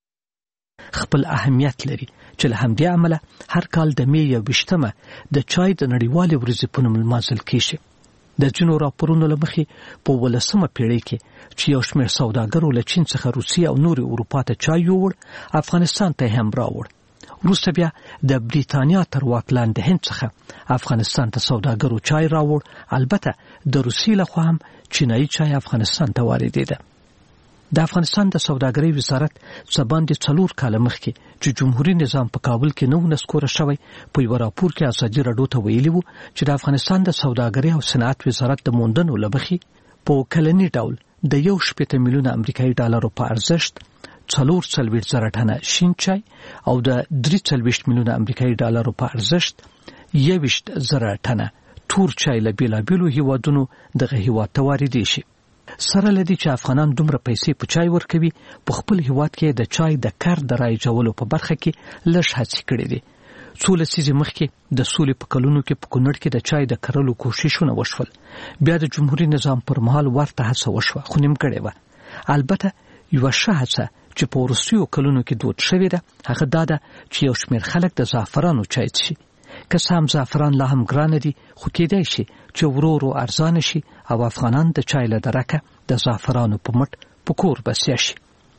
کې خپل اهمیت لري چې له همدې عمله هر کال د می یوویشتمه د چای د نړیوالې ورځې په نوم لمانځل کېږي. د ځینو راپورونو له مخې په ولسمه پیړۍ کې چې یو شمېر سوداګرو له چین څخه روسیې او نورې اروپا ته چای یووړ، افغانستان ته هم راوړ. وروسته بیا د بریتانیا تر واک لاندې هند څخه افغانستان ته سوداګرو چای راوړ. البته د روسیې لخوا هم چینایي چای افغانستان ته واردېده. د افغانستان د سوداګرۍ وزارت څه باندې څلور کاله مخکې چې جمهوریت نظام په کابل کې نه و نسکوره شوی، په یوه راپور کې ازادي راډیو ته ویلي وو چې د افغانستان د سوداګرۍ او صنعت وزارت د موندنو له مخې په کلني ډول د یو شپېته میلیونه امریکایي ډالرو په ارزښت څلور څلوېښت زره ټنه شین چای او د درې څلوېښت میلیونه امریکایي ډالرو په ارزښت یوویشت زره ټنه تور چای له بېلابېلو هیوادونو دغه هیواد ته واردې شي. سره لدی چې افغانان دومره پیسې په چای ورکوي، په خپل هیواد کې د چای د کار د رایجولو په برخه کې لږ هڅې کړې دي. څو لسیزې مخکې د سولې په کلونو کې په کونړ کې د چای د کرلو کوششونه وشول. بیا د جمهوریت نظام پر مهال ورته هڅه وشوه خو نیمګړې وه. البته یوه ښه هڅه چې په وروستیو کلونو کې دود شوې ده هغه دا ده چې یو شمېر خلک د زعفرانو چای څښي. که څه هم زعفران لا هم ګرانه دي خو کېدای شي چې ورو ورو ارزانه شي او افغانان د چای له درکه د زعفرانو په مټ په کور بسیا شي.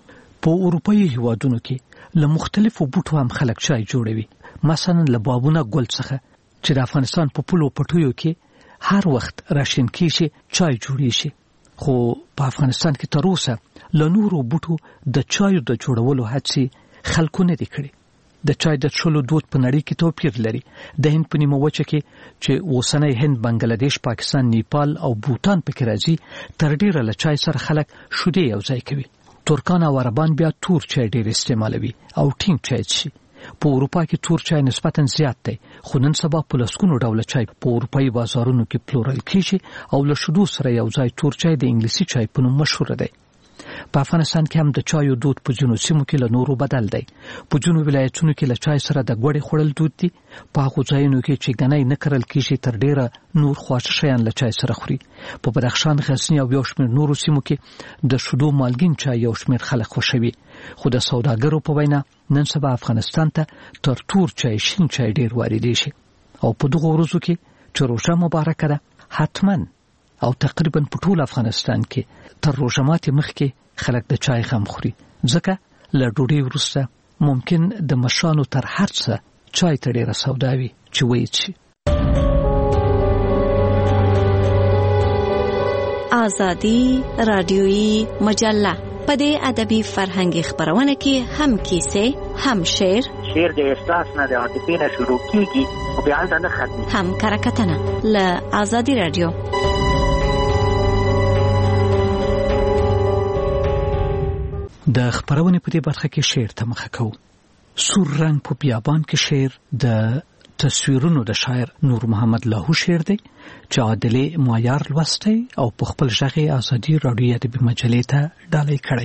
په اروپایي هیوادونو کې له مختلفو بوټو هم خلک چای جوړوي، مثلا له بابونه ګل څخه چې د افغانستان په پولو پټیو کې هر وخت راشین کېږي چای جوړیږي. خو په افغانستان کې تر اوسه له نورو بوټو د چایو د جوړولو هڅې خلکو نه دي کړي. د چای د څښلو دود په نړۍ کې توپیر لري. د هند په نیمه وچه کې چې اوسنی هند، بنګلادیش، پاکستان، نیپال او بوتان پکې راځي، تر ډیره له چای سره خلک شیدې یو ځای کوي. ترکان او عربان بیا تور چای ډیر استعمالوي او ټینګ چای څښي. په اروپا کې تور چای نسبتا زیات دی، خو نن سبا په لسګونو ډوله چای په اروپایي بازارونو کې پلورل کېږي او له شیدو سره یو ځای تور چای د انګلیسي چای په نوم مشهور دی. په افغانستان کې هم د چایو دود په ځینو سیمو کې له نورو بدل دی. په ځینو ولایتونو کې له چای سره د ګوړې خوړل دود دي. په هغو ځایونو کې چې ګنی نه کرل کېږي تر ډیره نور خواږه شیان له چای سره خوري. په بدخشان، غزني او یو شمېر نورو سیمو کې د شیدو مالګین چای یو شمېر خلک خوښوي. خو د سوداګرو په وینا نن سبا افغانستان ته تر تور چای شین چای ډیر واردې شي. او په دغو ورځو کې چې روژه مبارکه ده، حتما او تقریبا په ټول افغانستان کې تر روژه ماتې مخکې خلک د چای غم خوري، ځکه له ډوډۍ وروسته ممکن د مشانو تر هر څه چای ته ډېره سودا وي چې ویې څښي. ازادي راډیويي مجله په دې ادبي فرهنګي خبرونه کې هم کیسې، هم شعر شعر د احساس نه د عاطفې نه شروع کیږي او بیا هلته نه ختمي، هم کرکټنه له ازادي راډیو. د خبرونې په دې برخه کې شعر ته مخه کوو. سور رنگ په بیابان کې شعر د تصویرونو د شاعر نور محمد لاهو شعر دی چې عادلې معیار لوستی او په خپل غږ ازادي راډیو ادبي مجلې ته ډالۍ کړی.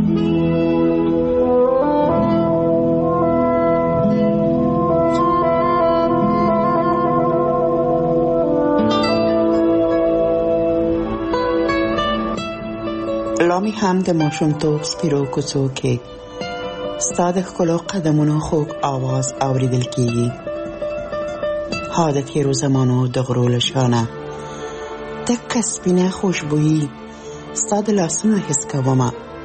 لامی هم د ماشومتوب سپیرو کوڅو کې ستا د ښکلو قدمونو خوږ آواز اورېدل کېږي. ها د تېرو زمانو د غرو له شانه تکه سپینه خوشبويي ستا د لاسونو حس کومه.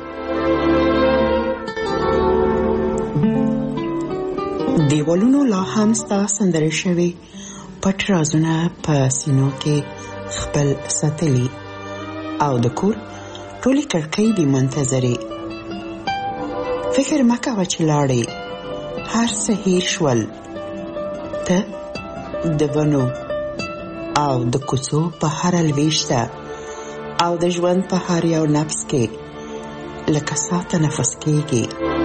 دیوالونو لا هم ستا سندرې شوي پټ رازونه په سینو کې خپل ساتلي او د کور ټولې کړکۍ دې منتظرې. فکر مه کوه چې لاړې هر څه هېر شول، ته د ونو او د کوڅو په هره لویشته او د ژوند په هر یو نفس کې لکه ساه تنفس کېږي.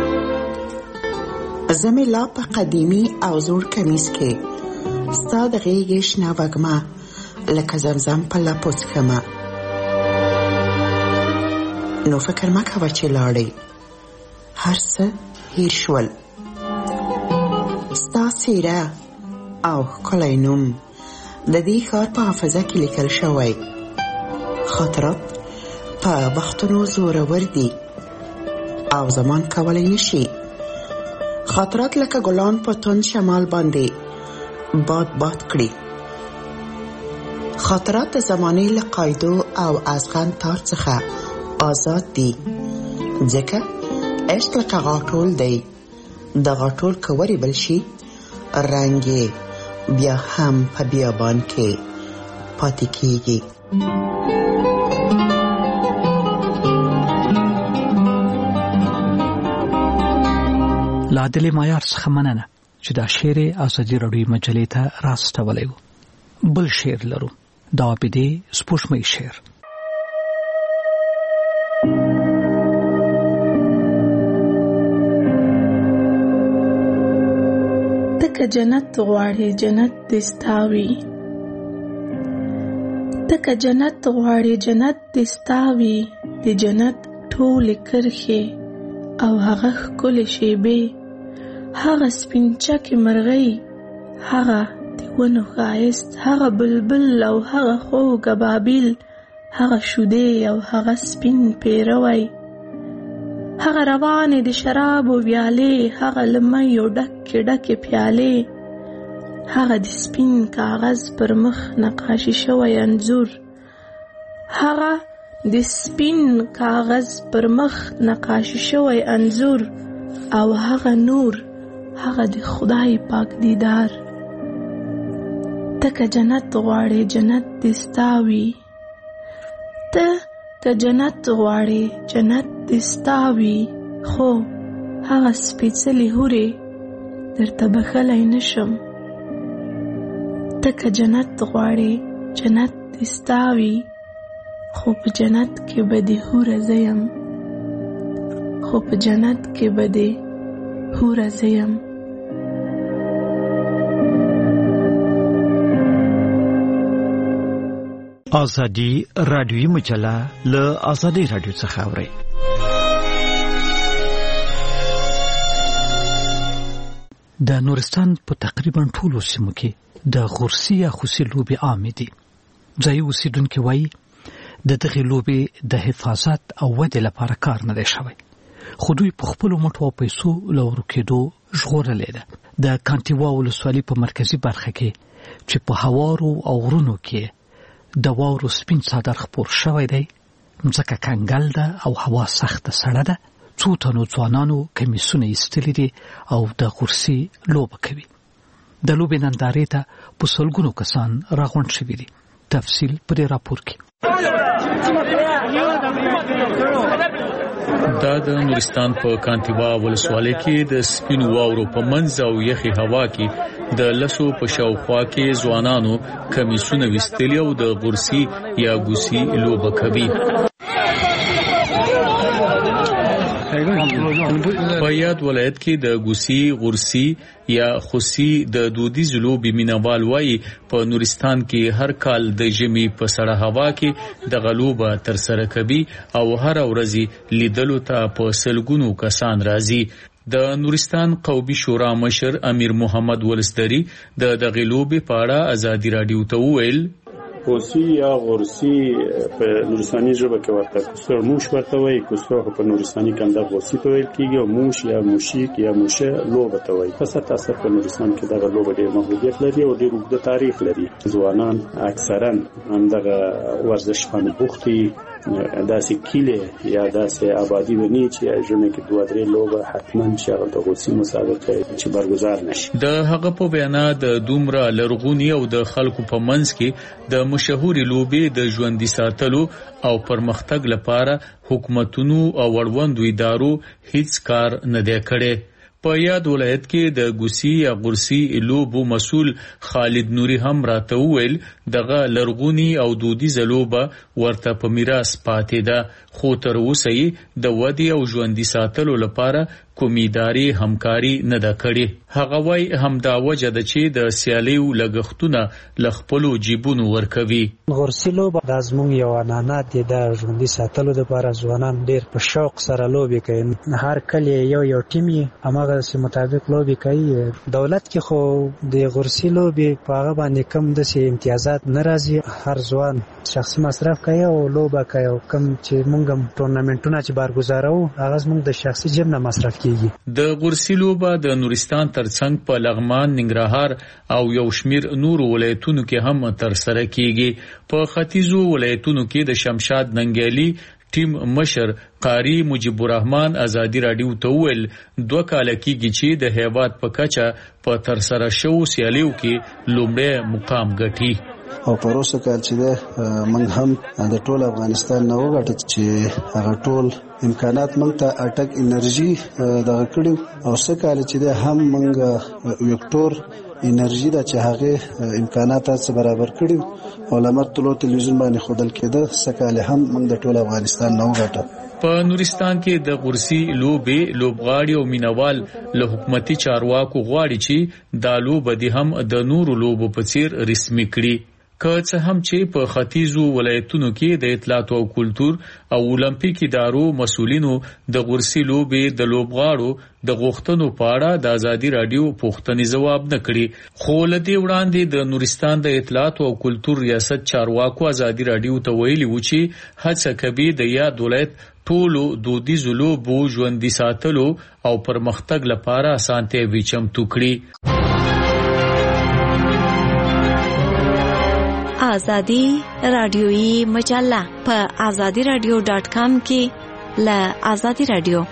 زه مې لا په قدیمي او زوړ کمیس کې ستا د غېږې شنه وږمه لکه زمزم په لپو څښمه. نو فکر مه کوه چې لاړې، هر څه هیر شول. ستا څېره او ښکلی نوم د دې ښار په حافظه کې لیکل شوی. خاطرات په وختونو زورور دي او زمان کولی نشي. خاطرات لکه ګلان په تند شمال باندې باد باد کړي. خاطرات د زمانې له قاعدو او ازغن تار څخه آزاد دي، ځکه عشق لکه غاټول دی. د غاټول که وریبل شي رنګ یې بیا هم په بیابان کې پاتې کېږي. له عادل معیار څخه مننه چې دا شعر ازادي راډیو مجلې ته راستولی و. بل شعر لرو، د عابدې سپوږمۍ شعر. تکه جنت غواړي جنت دې ستا وي، تکه جنت غواړي جنت دې ستا وي. د جنت ټولې کرښې او هغه ښکلې شیبې، هغه سپین چکې مرغۍ، هغه د ونو ښایست، هغه بلبل او هغه خوږ ابابیل، هغه شودې او هغه سپین پیروی، هغه روانې د شرابو ویالې، هغه له میو ډکې ډکې پیالې، هغه د سپین کاغذ پر مخ نقاشي شوی انځور، هغه د سپین کاغذ پر مخ نقاشي شوی انځور، او هغه نور، هغه د خدای پاک دیدار. تکه جنت غواړي جنت دې ستا وي، ته که جنت غواړي جنت دې ستا وي، خو هغه سپېڅلې حورې درته بښلی نشم. تکه جنت غواړي جنت دې ستا وي، خو په جنت کې به دې حوره زه یم، خو په جنت کې به دې حوره زه یم. ازادي راډیوي مجله له ازادي راډیو څخه اورئ. د نورستان په تقریبا ټولو سیمو کې د غورسي یا خوسي لوبې عامې دي. ځایي اوسېدونکي وایي د دغې لوبې د حفاظت او ودې لپاره کار نه دی شوی، خو دوی په خپلو مټو او پیسو له ورکېدو ژغورلې ده. د کانټیوا ولسوالۍ په مرکزي برخه کې چې په هوارو او غرونو کې د واورو سپین څادر خپور شوی دی، مځکه کنګل ده او هوا سخته سړه ده. څو تنو ځوانانو کمیسونه ایستلي دي او د غورسي لوبه کوي. د لوبې نندارې ته په سلګونو کسان راغونډ شوي دي. تفصیل په دې راپور کې. دا د نورستان په کانټیوا ولسوالۍ کې د سپینو واورو په منځ او یخي هوا کې د لسو په شاوخوا کې ځوانانو کمیسونه ویستلي او د غورسي یا ګوسي لوبه کوي. په یاد ولایت کې د ګوسي، غورسي یا خوسي د دودیز لوبې مینوال وایي په نورستان کې هر کال د ژمي په سړه هوا کې د غلوبه تر سره کوي او هر ورځ لیدلو ته په سلګونو کسان راځي. د نورستان قومي شورا مشر امیر محمد ولسدری د دغې لوبې په اړه ازادي راډیو ته وویل: خوسي یا غورسي په نورستاني ژبه کې ورته کوسه موش ورته وایي، کوسه په نورستاني کې دا غورسي ته ویل کېږي، او موش یا موشیک یا موشه لوبه ته وایي. پس تاسو په نورستان کې دا لوبه ډېر محبوبیت لري او ډېر اوږد تاریخ لري. ځوانان اکثرا همدغه ورزش باندې بوخت دي. داسې کیله یا داسې آبادی ونی چې ژوند کې دوه درې لوبه حتما چې هغه د غوسي مسابقه چې برگزار نشي. د هغه په بیان د دومره لرغونی او د خلکو په منځ کې د مشهوري لوبې د ژوندۍ ساتلو او پرمختګ لپاره حکومتونو او وړوندو ادارو هیڅ کار نه دی کړی. په یاد ولایت کې د ګوسی یا غورسي لوبو مسول خالد نوري هم راته وویل دغه لرغونی او دودیزه لوبه ورته په میراث پاتې ده خو تر اوسه یې د ودې او ژوندي ساتلو لپاره کومې ادارې همکاري نه ده کړې. هغه وایي همدا وجه ده چې د سیالیو لګښتونه له خپلو جیبونو ورکوي. غورسي لوبه دا زموږ یو عنعنات دی، د ژوندي ساتلو دپاره ځوانان ډېر په شوق سره لوبې کوي. هر کلی یو یو ټیم یې هماغسې مطابق لوبې کوي. دولت کې خو د غورسي لوبې په هغه باندې کم داسې امتیازات نه راځي. هر ځوان شخصي مصرف کوي او لوبه کوي او کم چې موږ هم ټورنمنټونه چې بارګزاروو هغه زموږ د شخصي جیب نه مصرف کیږي. د غورسي لوبه د نورستان ترڅنګ په لغمان، ننګرهار او یو شمیر نورو ولایتونو کې هم ترسره کیږي. په ختیځو ولایتونو کې د شمشاد ننګیالي ټیم مشر قاری مجيب الرحمن ازادي رادیو ته ویل دوه کال کېږي چې د هیواد په کچه په ترسره شو سیالیو کې لومړی مقام ګټي. او پروسه کال چې ده موږ هم د ټول افغانستان نه وګټل چې هغه ټول امکانات موږ ته اټک انرژي دغه کړو او څه کال چې ده هم موږ وکټور انرژي د چې هغه امکانات څخه برابر کړو او لمر طلوع تلویزیون باندې خودل کېده څه کال هم موږ د ټول افغانستان نه وګټل. په نورستان کې د غورسي لوبې لوبغاړي او مینوال له حکومتي چارواکو غواړي چې دا لوبه دې هم د نورو لوبو په څیر رسمي کړي. که څه هم چې په ختیځو ولایتونو کې د اطلاعات او کلتور او اولمپیک ادارو مسؤلینو د غورسي لوبې د لوبغاړو د غوښتنو په اړه د ازادي رادیو پوښتنې ځواب نه کړي خو له دې وړاندې د نورستان د اطلاعات او کلتور ریاست چارواکو ازادي رادیو ته ویلي و چې هڅه کوي د یاد ولایت ټولو دودیزو لوبو ژوندي ساتلو او پرمختګ لپاره اسانتیاوې چمتو کړي. آزادی رادیویی مجله په آزادی رادیو ډاٹ کام کې ل آزادی رادیو.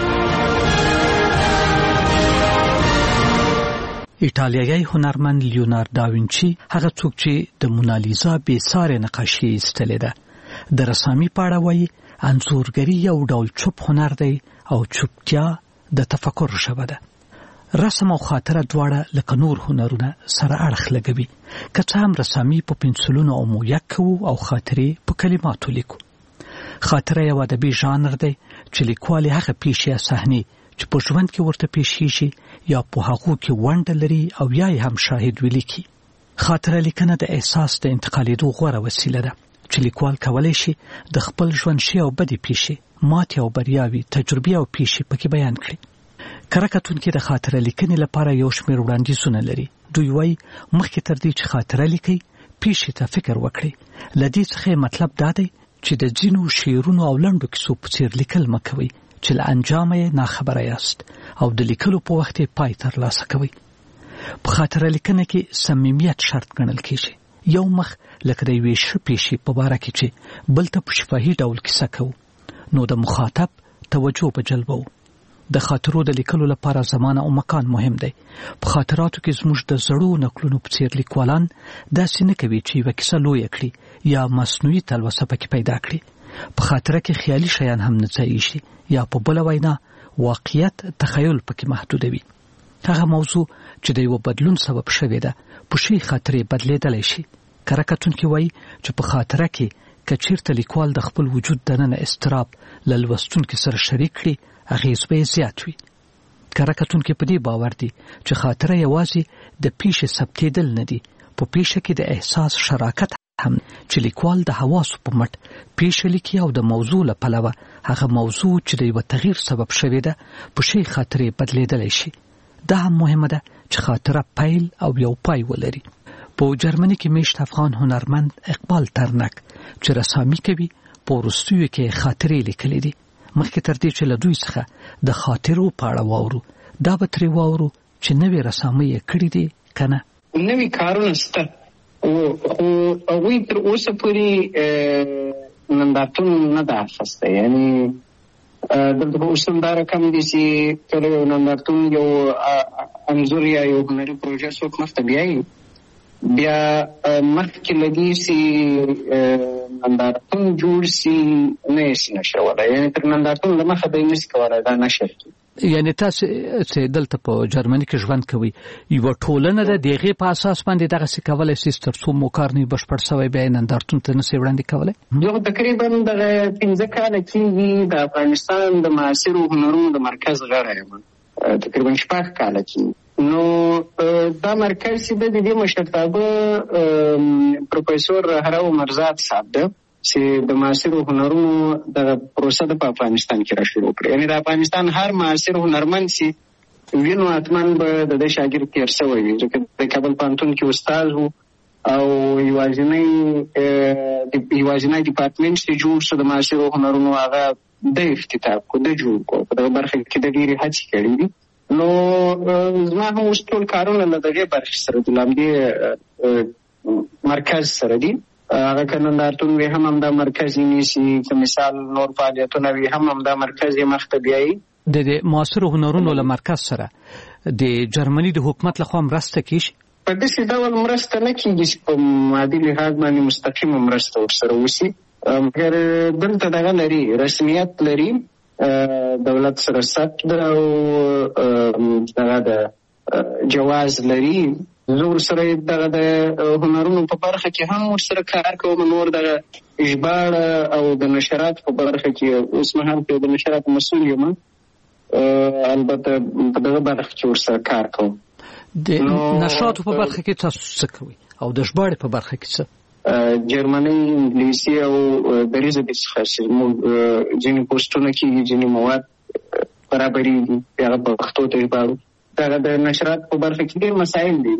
ایټالیایی هنرمند لیوناردو داوینچي هغه څوک چې د مونالیزا بې ساري نقاشي ایستلې ده د رسامي په اړه وایي انځورګري یو ډول چوپ هنر دی او چوپتیا د تفکر ژبه ده. رسم او خاطره دواړه لکه نور هنرونه سره اړخ لګوي. که څه هم رسامي په پنسلونو او مویک کوو او خاطرې په کلماتو لیکو. خاطره یو ادبي ژانر دی چې لیکوال هغه پیښې یا صحنې چې په ژوند کې ورته پیښیږي یا په هغو کې ونډه لري او یا هم شاهد ولیکي. خاطره لیکنه د احساس د انتقالېدو غوره وسیله ده چې لیکوال کولی شي د خپل ژوند ښې او بدې پیښې، ماتې او بریاوې، تجربې او پیښې پکې بیان کړي. کره کتونکي د خاطره لیکنې لپاره یو شمېر وړاندیزونه لري. دوی وایي مخکې تر دې چې خاطره لیکئ پیښې ته فکر وکړئ. له دې څخه مطلب دا دی چې د ځینو شعرونو او لنډو کیسو په څېر لیکل مه کوئ چې له انجامه یې ناخبره یاست او د لیکلو په وخت یې پای ترلاسه کوئ. په خاطره لیکنه کې صمیمیت شرط ګڼل کېږي. یو مخ لکه د یوې ښه پیښې په باره کې چې بل ته په شفاهي ډول کیسه کوو نو د مخاطب توجه به جلبوو. د خاطرو د لیکلو لپاره زمانه او مکان مهم دی. په خاطراتو کې زموږ د زړو نقلونو په څیر لیکوالان داسې نه کوي چې یوه کیسه لویه کړي یا مصنوعي تلوسه پکې پیدا کړي. په خاطره کې خیالي شیان هم نه ځایېږي یا په بله وینا واقعیت تخیل پکې محدودوي. هغه موضوع چې د یو بدلون سبب شوی ده په شي خاطرې بدلیدلی شي. کره کتونکي وایي چې په خاطره کې که چیرته لیکوال د خپل وجود دننه اضطراب له لوستونکي سره شریک کړي اغیز به زیات وي. کره کتونکي په دې باور دي چې خاطره یوازې د پیښې ثبتېدل نه دي، په پیښه کې د احساس شراکت هم چې لیکوال د حواسو په مټ پیښه لیکي او د موضوع له پلوه هغه موضوع چې د یو تغییر سبب شوی ده په شی خاطرې بدلیدلی شي. دا هم مهمه ده چې خاطره پیل او یو پای ولري. په جرمني کې میشت افغان هنرمند اقبال ترنک چې رسامي کوي په وروستیو کې خاطرې لیکلې دي. مخکې تر دې چې له دوی څخه د خاطرو په اړه واورو دا به ترې واورو چې نوې رسامۍ یې کړې دي که نه. نوي کارونه شته خو هغوی تر اوسه پورې نندارتون نه ده اخیستی. یعنې دلته په اوس هم دا رقم دي چې کله یو نندارتون یو انځور یا یو هنري پروژه څوک مخته بیایي بیا مخکې لګي سي نندارتون جوړ سي نه یې نشي ولا یعنی تر نندارتون له مخه به نشي کولای دا نشي. یعنی تاسو چې دلته په جرمني کې ژوند کوي یو ټولنه د دغه په اساس باندې دغه څه کولای شي تر څو مو کار نه بشپړ شوی به نندارتون ته نشي وړاندې کولای. یو تقریبا د پنځه کال کې د افغانستان د معاصرو هنرونو د مرکز غړی یم تقریبا شپږ کال کې نو دا مرکز چې د دې مشرتابه پروفیسور هراو مرزاد صاحب ده چې د معاصرو هنرونو د پروسه د افغانستان کې را شروع کړې. یعنی د افغانستان هر معاصر هنرمند چې وینو اتمن به د شاګرد تیر شوی وي ځکه د کابل پوهنتون کې استاد وو او یوازینی یوازینی ډپارټمنټ چې جوړ شو د معاصرو هنرونو هغه د افتتاح کو د جوړ کو په دغه برخه کې د ډېرې هڅې کړې دي. نو زما هم اوس ټول کارونه له دغې برخې سره د لامدې مرکز سره دي. هغه که نندارتون وي هم همدا مرکز یې نیسي که مثال نور فعالیتونه وي هم همدا مرکز یې مخته بیایي. د معاصرو هنرونو له مرکز سره د جرمني د حکومت لخوا مرسته کیږي؟ په داسې ډول مرسته نه کېږي چې په مادي لحاظ باندې مستقیمه مرسته ورسره وشي مګر دلته دغه لري رسمیت لري دولت سره ثبت ده او دغه د جواز لري. زه ورسره دغه د هنرونو په برخه کې هم ورسره کار کوم. نور دغه ژباړه او د نشراتو په برخه کې اوس مهال د نشراتو مسؤل یم البته په دغه برخه کې ورسره کار کوم. د نشراتو په برخه کې تاسو څه کوئ او د ژباړې په برخه کې څه؟ جرمني انګلیسي او دریزه د څخه چې موږ ځینې پوسټونه کېږي ځینې مواد برابرېږي هغه په پښتو ته ژباړو. دغه د نشرات په برخه کې ډېر مسایل دي.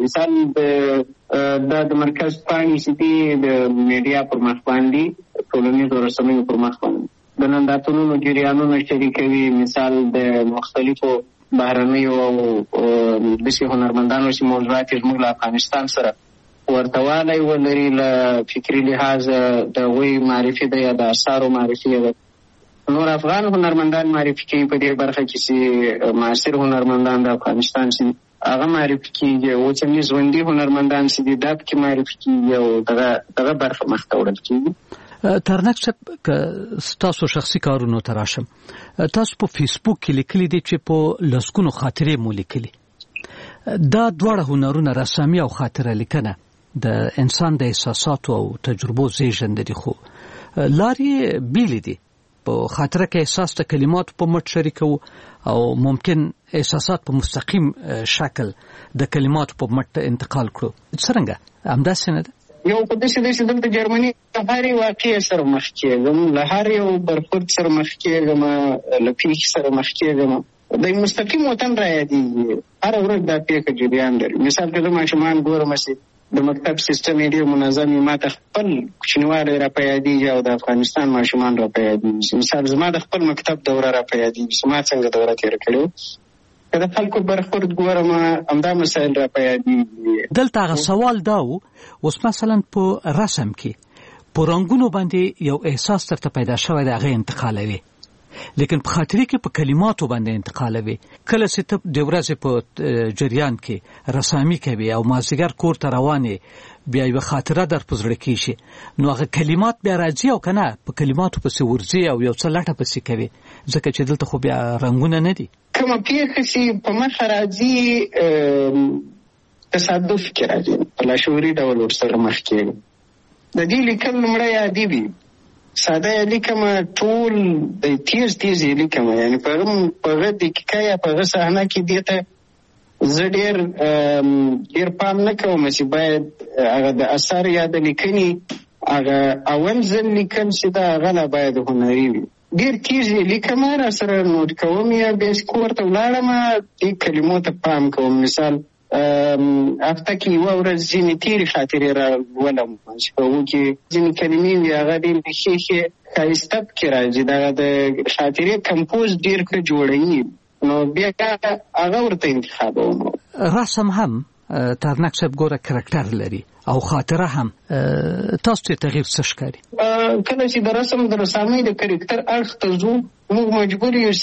مثال دا د مرکز پاڼې چې دي د میډیا پر مخ باندې ټولنیزو رسنیو پر مخ باندې د نندارتونونو جریانونه شریکوي. مثال د مختلفو بهرنیو او داسې هنرمندانو چې موضوعات یې زموږ له افغانستان سره ورته والی ولري له فکري لحاظ د هغوی معرفي ده یا د اثارو معرفي ده. نور افغان هنرمندان معرفي کوي په دې برخه کې چې معاصر هنرمندان د افغانستان چې هغه معرفي کېږي او اوسني ژوندي هنرمندان چې دي دا پکې معرفي کېږي او دغه دغه برخه مخته وړل کېږي. ترنک صاحب که ستاسو شخصي کارونو ته راشم تاسو په فیسبوک کې لیکلي دي چې په لسګونو خاطرې مو لیکلي. دا دواړه هنرونه رسامي او خاطره لیکنه د انسان د احساساتو او تجربو زیږنده دي خو لارې بیلې دي. په خاطره کې احساس د کلماتو په مټ شریکو او ممکن احساسات په مستقیم شکل د کلماتو په مټ انتقال کړو. څنګه همداسې نه ده؟ یو په داسې داسې دلته جرمني له هرې واقعې سره مخ کېږم له هر یو برخورد سره مخ کېږم له پیښې سره مخ کېږم د مستقیم وطن را یادېږي. هره ورځ دا پیښه جریان لري. مثال که زه ماشومان ګورم چې د مکتب سیستم یې ډېر منظم وي ما ته خپل کوچنیوالی را په یادېږي او د افغانستان ماشومان را په یادېږي. مثال زما د خپل مکتب دوره را په یادېږي چې ما څنګه دوره تېره کړې وه. که د خلکو برخورد ګورم همدا مسایل را په یادېږي. دلته هغه سوال دا و اوس مثلا په رسم کې په رنګونو باندې یو احساس درته پیدا شوی دی هغه انتقالوي لیکن په خاطرې کې په کلماتو باندې انتقالوي. کله چې ته د ورځې په جریان کې رسامي کوي او مازدیګر کور ته روانې بیا یوه خاطره در په زړه کېږي نو هغه کلمات بیا راځي او که نه په کلماتو پسې ورځي او یو څه لټه پسې کوي ځکه چې دلته خو بیا رنګونه نه دي. کومه پیښه چې په مخه راځي تصادف کې راځي په لاشعوري ډول ورسره مخ کېږي. د دې لیکل لومړی عادي وي ساده یې لیکم ټول د تیز تیز یې لیکم یعنی په هغه دقیقه یا په هغه صحنه کې دې ته زه ډېر ډېر پام نه کوم چې باید هغه د اثر یا د لیکنې هغه اول ځل لیکم چې دا هغه نه باید هنري وي. ډېر تیز یې لیکم را سره نوټ کوم یا بیا کور ته ولاړم دې کلمو ته پام کوم. مثال هفته کې یوه ورځ ځینې تېرې خاطرې را لولم چې په هغو کې ځینې کلمې وي هغه ډېرې ښې ښې ښایسته پکې راځي دغه د خاطرې کمپوز ډېر ښه جوړوي نو بیا هغه ورته انتخابوم. رسم هم ترنک صاحب ګوره کرکټر لري او خاطره هم تاسو ته تغییر څه ښکاري؟ کله چې د رسم د رسامۍ د کرکټر اړخ ته ځو موږ مجبور یو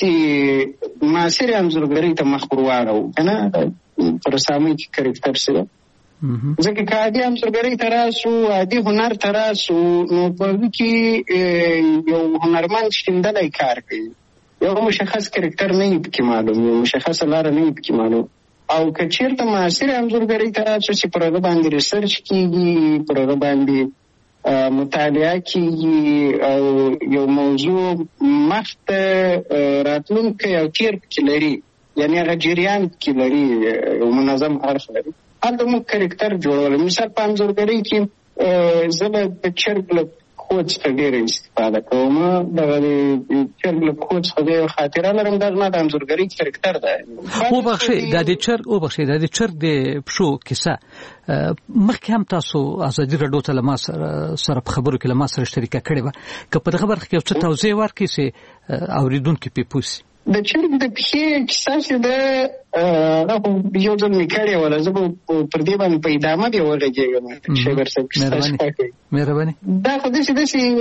چې معاصرې انځورګرۍ ته مخ ور واړوو که نه په رسامۍ کې کرکټر سره ځکه که عادي انځورګرۍ ته راسو، عادي هنر ته راسو، نو په هغې کې یو هنرمند شیندلی کار کوي، یو مشخص کرکټر نه وي پکې معلوم، یو مشخصه لاره نه وي پکې معلوم. او که چېرته معاصرې انځورګرۍ ته راسو چې پر هغه باندې ریسرچ کېږي، پر هغه باندې مطالعه کېږي او یو موضوع مخته راتلونکی او تیر پکې لري، یعنې هغه جریان پکې لري، یو منظم اړخ لري، هلته موږ کرکټر جوړولی. مثال په انځورګرۍ کې زه به د چرګ له پښو څخه ډېره استفاده کوم. دغه د چرګ له پښو څخه زه یو خاطره لرم، دا زما د انځورګرۍ کرکټر دی. وبخښئ، دا د چرګ وبخښئ دا د چرګ د پښو کیسه مخکې هم تاسو ازادي راډیو ته له ما سره په خبرو کې له ما سره شریکه کړې وه، که په دغه برخه کې یو څه توضیح ورکړئ چې اورېدونکي پرې پوه شي. د چرګ د پښې کیسه چې ده هغه خو یو ځل مې کړې وله، زه به پر دې باندې په ادامه بیا وغږېږم. شیبر صاحب کیسه شپه کوي. مهرباني. دا خو داسې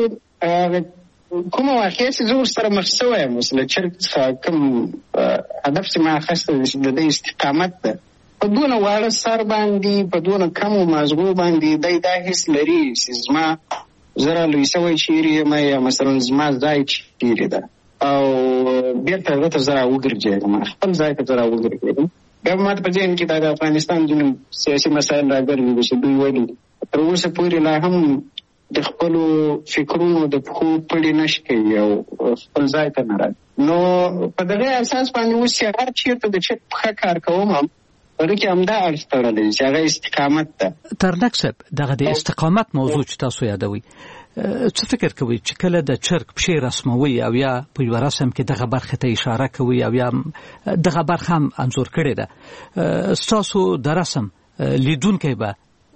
داسې کومه واقعه چې زه ورسره مخ شوی یم، اوس له چرګ څخه کوم هدف چې ما اخیستی دی چې د دې استقامت ده، په دونه واړه سر باندې، په دونه کمو مازغو باندې دی دا حس لري چې زما زه را لوی شوی چیرې یم، یا مثلا زما ځای چیرې ده، او بیرته هغه ته زه را وګرځېږم، خپل ځای ته زه را وګرځېږم. بیا به ماته په ذهن کې دا د افغانستان ځینې سیاسي مسایل راګرځېږي چې دوی ولې تر اوسه پورې لا هم د خپلو فکرونو د پښو پړې نشي کوي او خپل ځای ته نه راځي. نو په دغه اساس باندې اوس چې هر چېرته د چرګ پښه کار کوم، هم هغه کې همدا اړخ تړلی چې هغه استقامت ده. ترنک صاحب، دغه د استقامت موضوع چې تاسو یادوئ، څه فکر کوئ چې کله د چرګ پښې رسموي او یا په یوه رسم کې دغه برخې ته اشاره کوي او یا دغه برخه هم انځور کړې ده، ستاسو د رسم لیدونکی به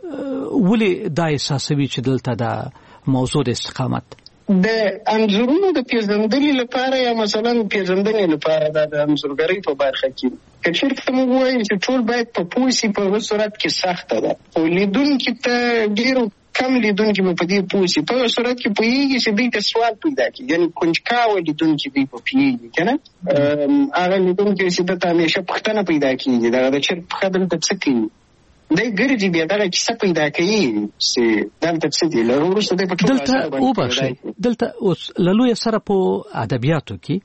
ولې دا احساسوي چې دلته د موضوع د استقامت د انځورونو د پیژندنې لپاره یا مثلا پیژندنې لپاره د انځورګرۍ په برخه کې که چېرته موږ ووایو چې ټول باید په پوه شي، په هغه صورت کې سخته ده، خو لیدونکي ته ډېرو کم لیدونکي به په دې پوه شي، په هغه صورت کې پوهېږي چې دوی ته سوال پیدا کړي، یعنې کنجکاوه لیدونکي دوی به پوهېږي که نه. هغه لیدونکی چې ده ته همیشه پوښتنه پیدا کېږي دغه د چرګ پښه دلته څه کوي، دی ګرځي بیا دغه کیسه پیدا کوي چې دلته څه دي، له وروسته دی په ټول دلته وبخښئ، دلته اوس له لویه سره په ادبیاتو کې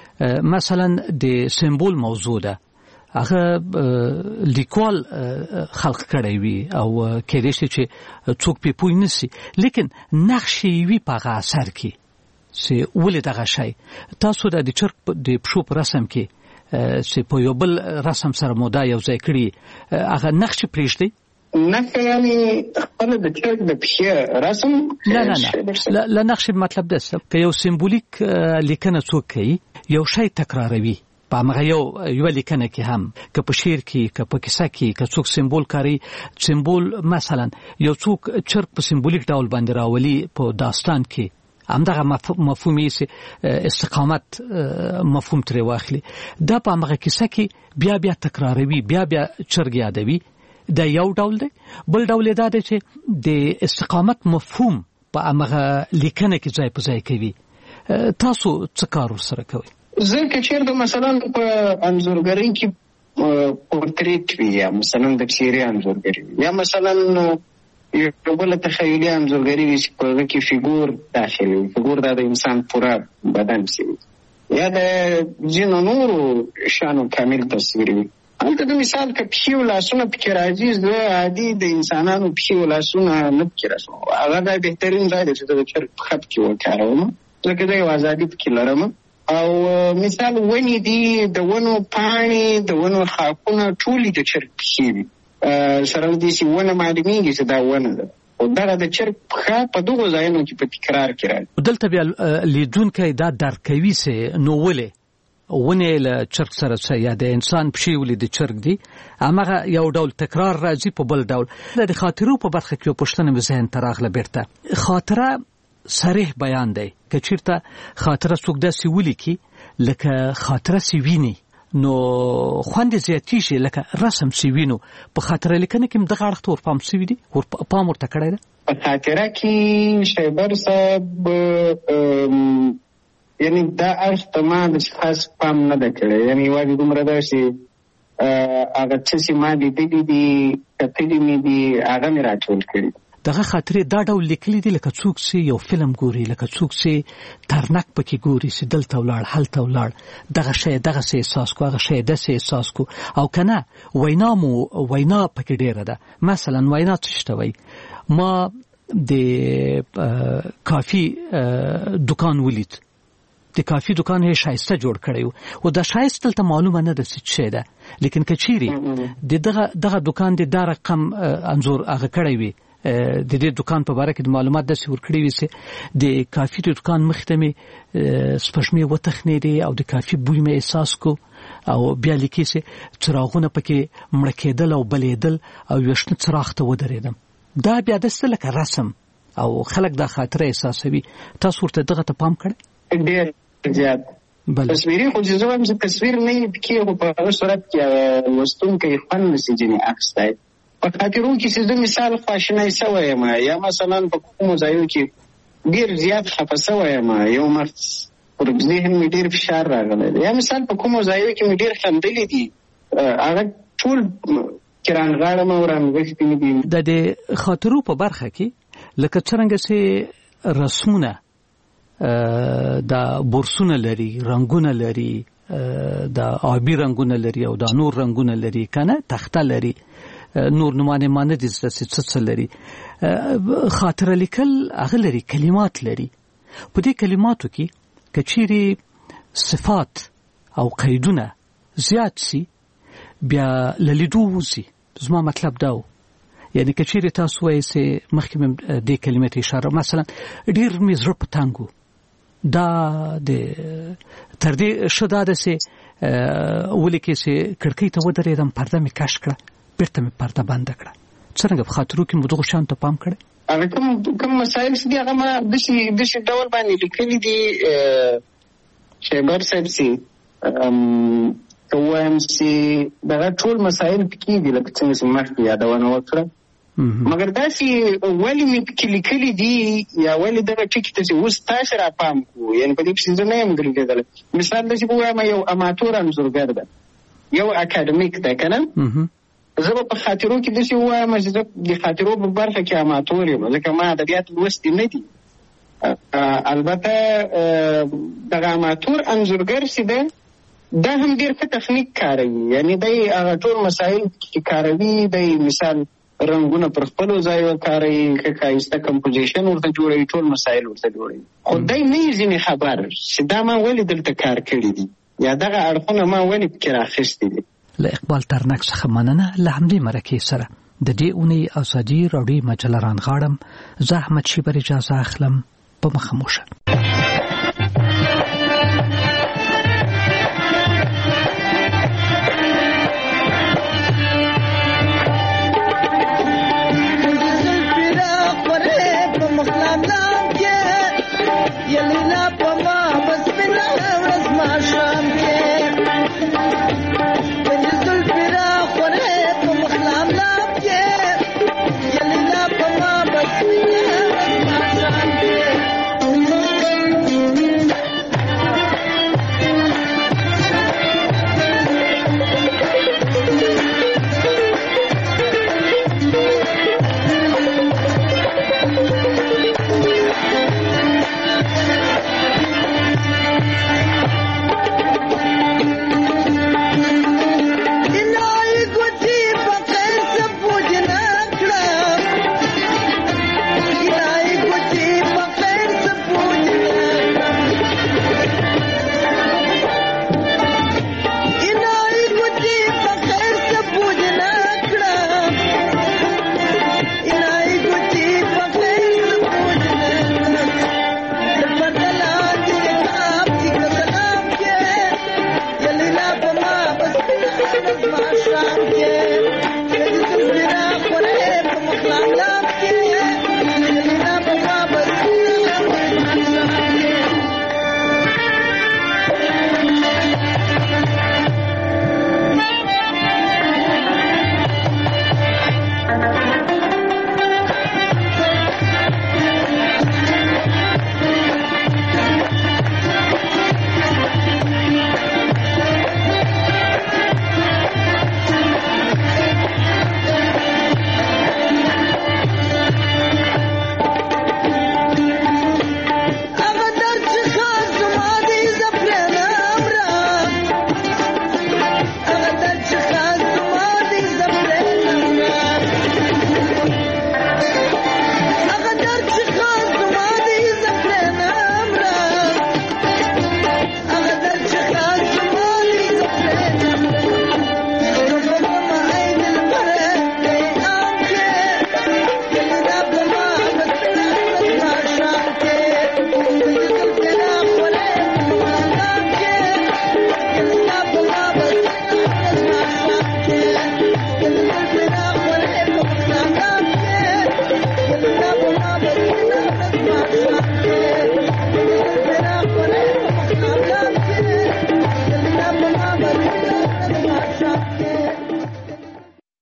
مثلا د سمبول موضوع ده، هغه لیکوال خلق کړی وي او کېدای شي چې څوک پې پوه نه شي، لیکن نقش یې وي په هغه اثر کې چې ولې دغه شی تاسو د چرګ د پښو په رسم کې چې په یو بل رسم سره مو دا یو ځای کړي، هغه نقش پرېږدئ؟ نقش یعنې خپله د چرګ د پښې رسم؟ نه نه نه، له نقش مطلب ده که یو سمبولیک لیکنه څوک کوي، یو شی تکراروي په همغه یو یوه لیکنه کې هم، که په شعر کې، که په کیسه کې، که څوک سمبول کاروي، سمبول مثلا یو څوک چرګ په سمبولیک ډول باندې راولي په داستان کې، همدغه مفهوم یې استقامت مفهوم ترې واخلي، دا په همغه کیسه کې بیا بیا تکراروي، بیا بیا چرګ یادوي، دا یو ډول دی. بل ډول دا دی چې د استقامت مفهوم په همغه لیکنه کې ځای په ځای کوي. تاسو څه کار ورسره کوئ؟ زه که چېرته مثلا په انځورګرۍ کې پورتریټ وي، یا مثلا د څېرې انځورګري وي، یا مثلا یو بله تخیلي انځورګري وي چې په هغه کې فیګور داخل وي، فیګور دا د انسان پوره بدن شي، یا د ځینو نورو شیانو کامل تصویر وي. هلته د مثال که پښې او لاسونه پکې راځي، زه عادي د انسانانو پښې او لاسونه نه پکې رسموم، هغه دا بهترین ځای دی چې زه د چرګ پښه پکې وکاروم، ځکه زه یو ازادي پکې لرم. او مثال ونې دي، د ونو پاڼې، د ونو خاکونه ټولې د چرګ پښې وي، سره له دې چې ونه معلومېږي چې دا ونه ده، او دغه د چرګ پښه په دغو ځایونو کې په تکرار کې راځي. دلته بیا لیدونکی دا درک کوي چې نو ولې ونې له چرګ سره څه یا د انسان پښې ولې د چرګ دي، هماغه یو ډول تکرار راځي په بل ډول. د خاطرو په برخه کې یو پوښتنه مې ذهن ته راغله بیرته، خاطره صریح بیان دی، که چېرته خاطره څوک داسې ولیکي لکه خاطره چې ویني نو خوند یې زیاتېږي، لکه رسم چې وینو. په خاطره لیکنه کې هم دغه اړخ ته ورپام شوي دي، پام ورته کړی ده؟ په خاطره کې شیبر صاحب یعنی دا اړخ ته ما د خاص پام نه ده کړی، یعنی یوازې دومره ده چې هغه څه چې ما لیدلي دي کتلې مې دي هغه مې راټول کړي. دغه خاطرې دا ډول لیکلي دي لکه څوک چې یو فلم ګوري، لکه څوک چې ترنک پکې ګوري چې دلته ولاړ هلته ولاړ دغه شی دغه څه احساس کو، هغه شی داسې احساس کو، او کنه وینا مو وینا پکې ډیره ده. مثلا وینا څه شته وای، ما د کافي دکان ولید، د کافي دکان یې شایسته جوړ کړی و، او دا شایسته ته معلومه نه ده څه شی ده، لیکن کچيري د دغه دغه دکان د دا رقم انزور هغه کړی وي، د دې دکان په اړه کې د معلومات د څور کړی وي چې د کافي دکان مختمه سپښمه وتخنې دي او د کافي بوی مې احساس کو، او بیا لیکي چې چراغونه پکې مړ کېدل او بلېدل او یوشنه چراغ ته ودرېدم. دا بیا د ستلکه رسم او خلک دا خاطره احساسوي. تاسو ورته دغه ته پام کړئ؟ ډېر زیات تصویري خو چې زه هم چې تصویر نه کې په هغه صورت کې لوستونکی خوند نشي ځینې اخیستی. په خاطرو کې چې زه مثال خواشینی شوی یم، یا مثلا په کومو ځایو کې ډېر زیات خفه شوی یم، یو وخت پر ذهن مې ډېر فشار راغلی دی، یا مثال په کومو ځایو کې مې ډېر خندلي دي، هغه ټول کې رانغاړم او رانغښتي مې دي. د دې خاطرو په برخه کې لکه څرنګه چې رسمونه دا بورسونه لري، رنگونه لري، دا آبی رنگونه لري او دا نور رنگونه لري، کنه تخته لري، نور نمانه مانه دي څه لري. خاطر لیکل هغه لري، کلمات لري. په دې کلماتو کې کچيري صفات او قیدونه زیات سي بیا للیدو وسی. زما مطلب داو، یعنی کچيري تاسو وایي چې مخکې دې کلمې ته اشاره، مثلا ډیر مې زړه په تانګو، دا د تر دې شدا ده چې ولیکي چې کړکۍ ته ودرېدم، پرده مې کش کړه، بیرته مې پرده بنده کړه. څنګه په خاطرو کې مو دغه شان ته پام کړی؟ هغه کوم کوم مسایل چې هغه ما دشي دشي ډول باندې لیکلي دي شیبر صاحب سي کوم سي دا ټول مسایل پکې دي لکه څنګه چې مخکې یادونه وکړه، مګر دا چې ولې مې پکې لیکلي دي یا ولې دغه ټکي ته چې اوس تاسو را پام کو، یعنی په دې پسې زه نه یم ګرځېدلی. مثال داسې به ووایم یو اماتور انځورګر ده، یو اکاډمیک ده که نه، زه به په خاطرو کې داسې ووایم چې زه د خاطرو په برخه کې اماتور یم، ځکه ما ادبیات لوستي نه دي. البته دغه اماتور انځورګر چې ده دا هم ډېر ښه تخنیک کاروي، یعنی دی هغه ټول مسایل چې کاروي، دی مثال رنگونه پر خپلو ځایو کاروي، ښه ښایسته کمپوزیشن ورته جوړوي، ټول مسایل ورته جوړوي، خو دی نه یې ځینې خبر چې دا ما ولې دلته کار کړي دي یا دغه اړخونه ما ولې پکې راخیستي دي. له اقبال ترنک څخه مننه. له همدې مرکې سره د دې اونۍ ازادي راډیو مجله رانغاړم. زه احمد شیبر اجازه اخلم. په مخه مو شه.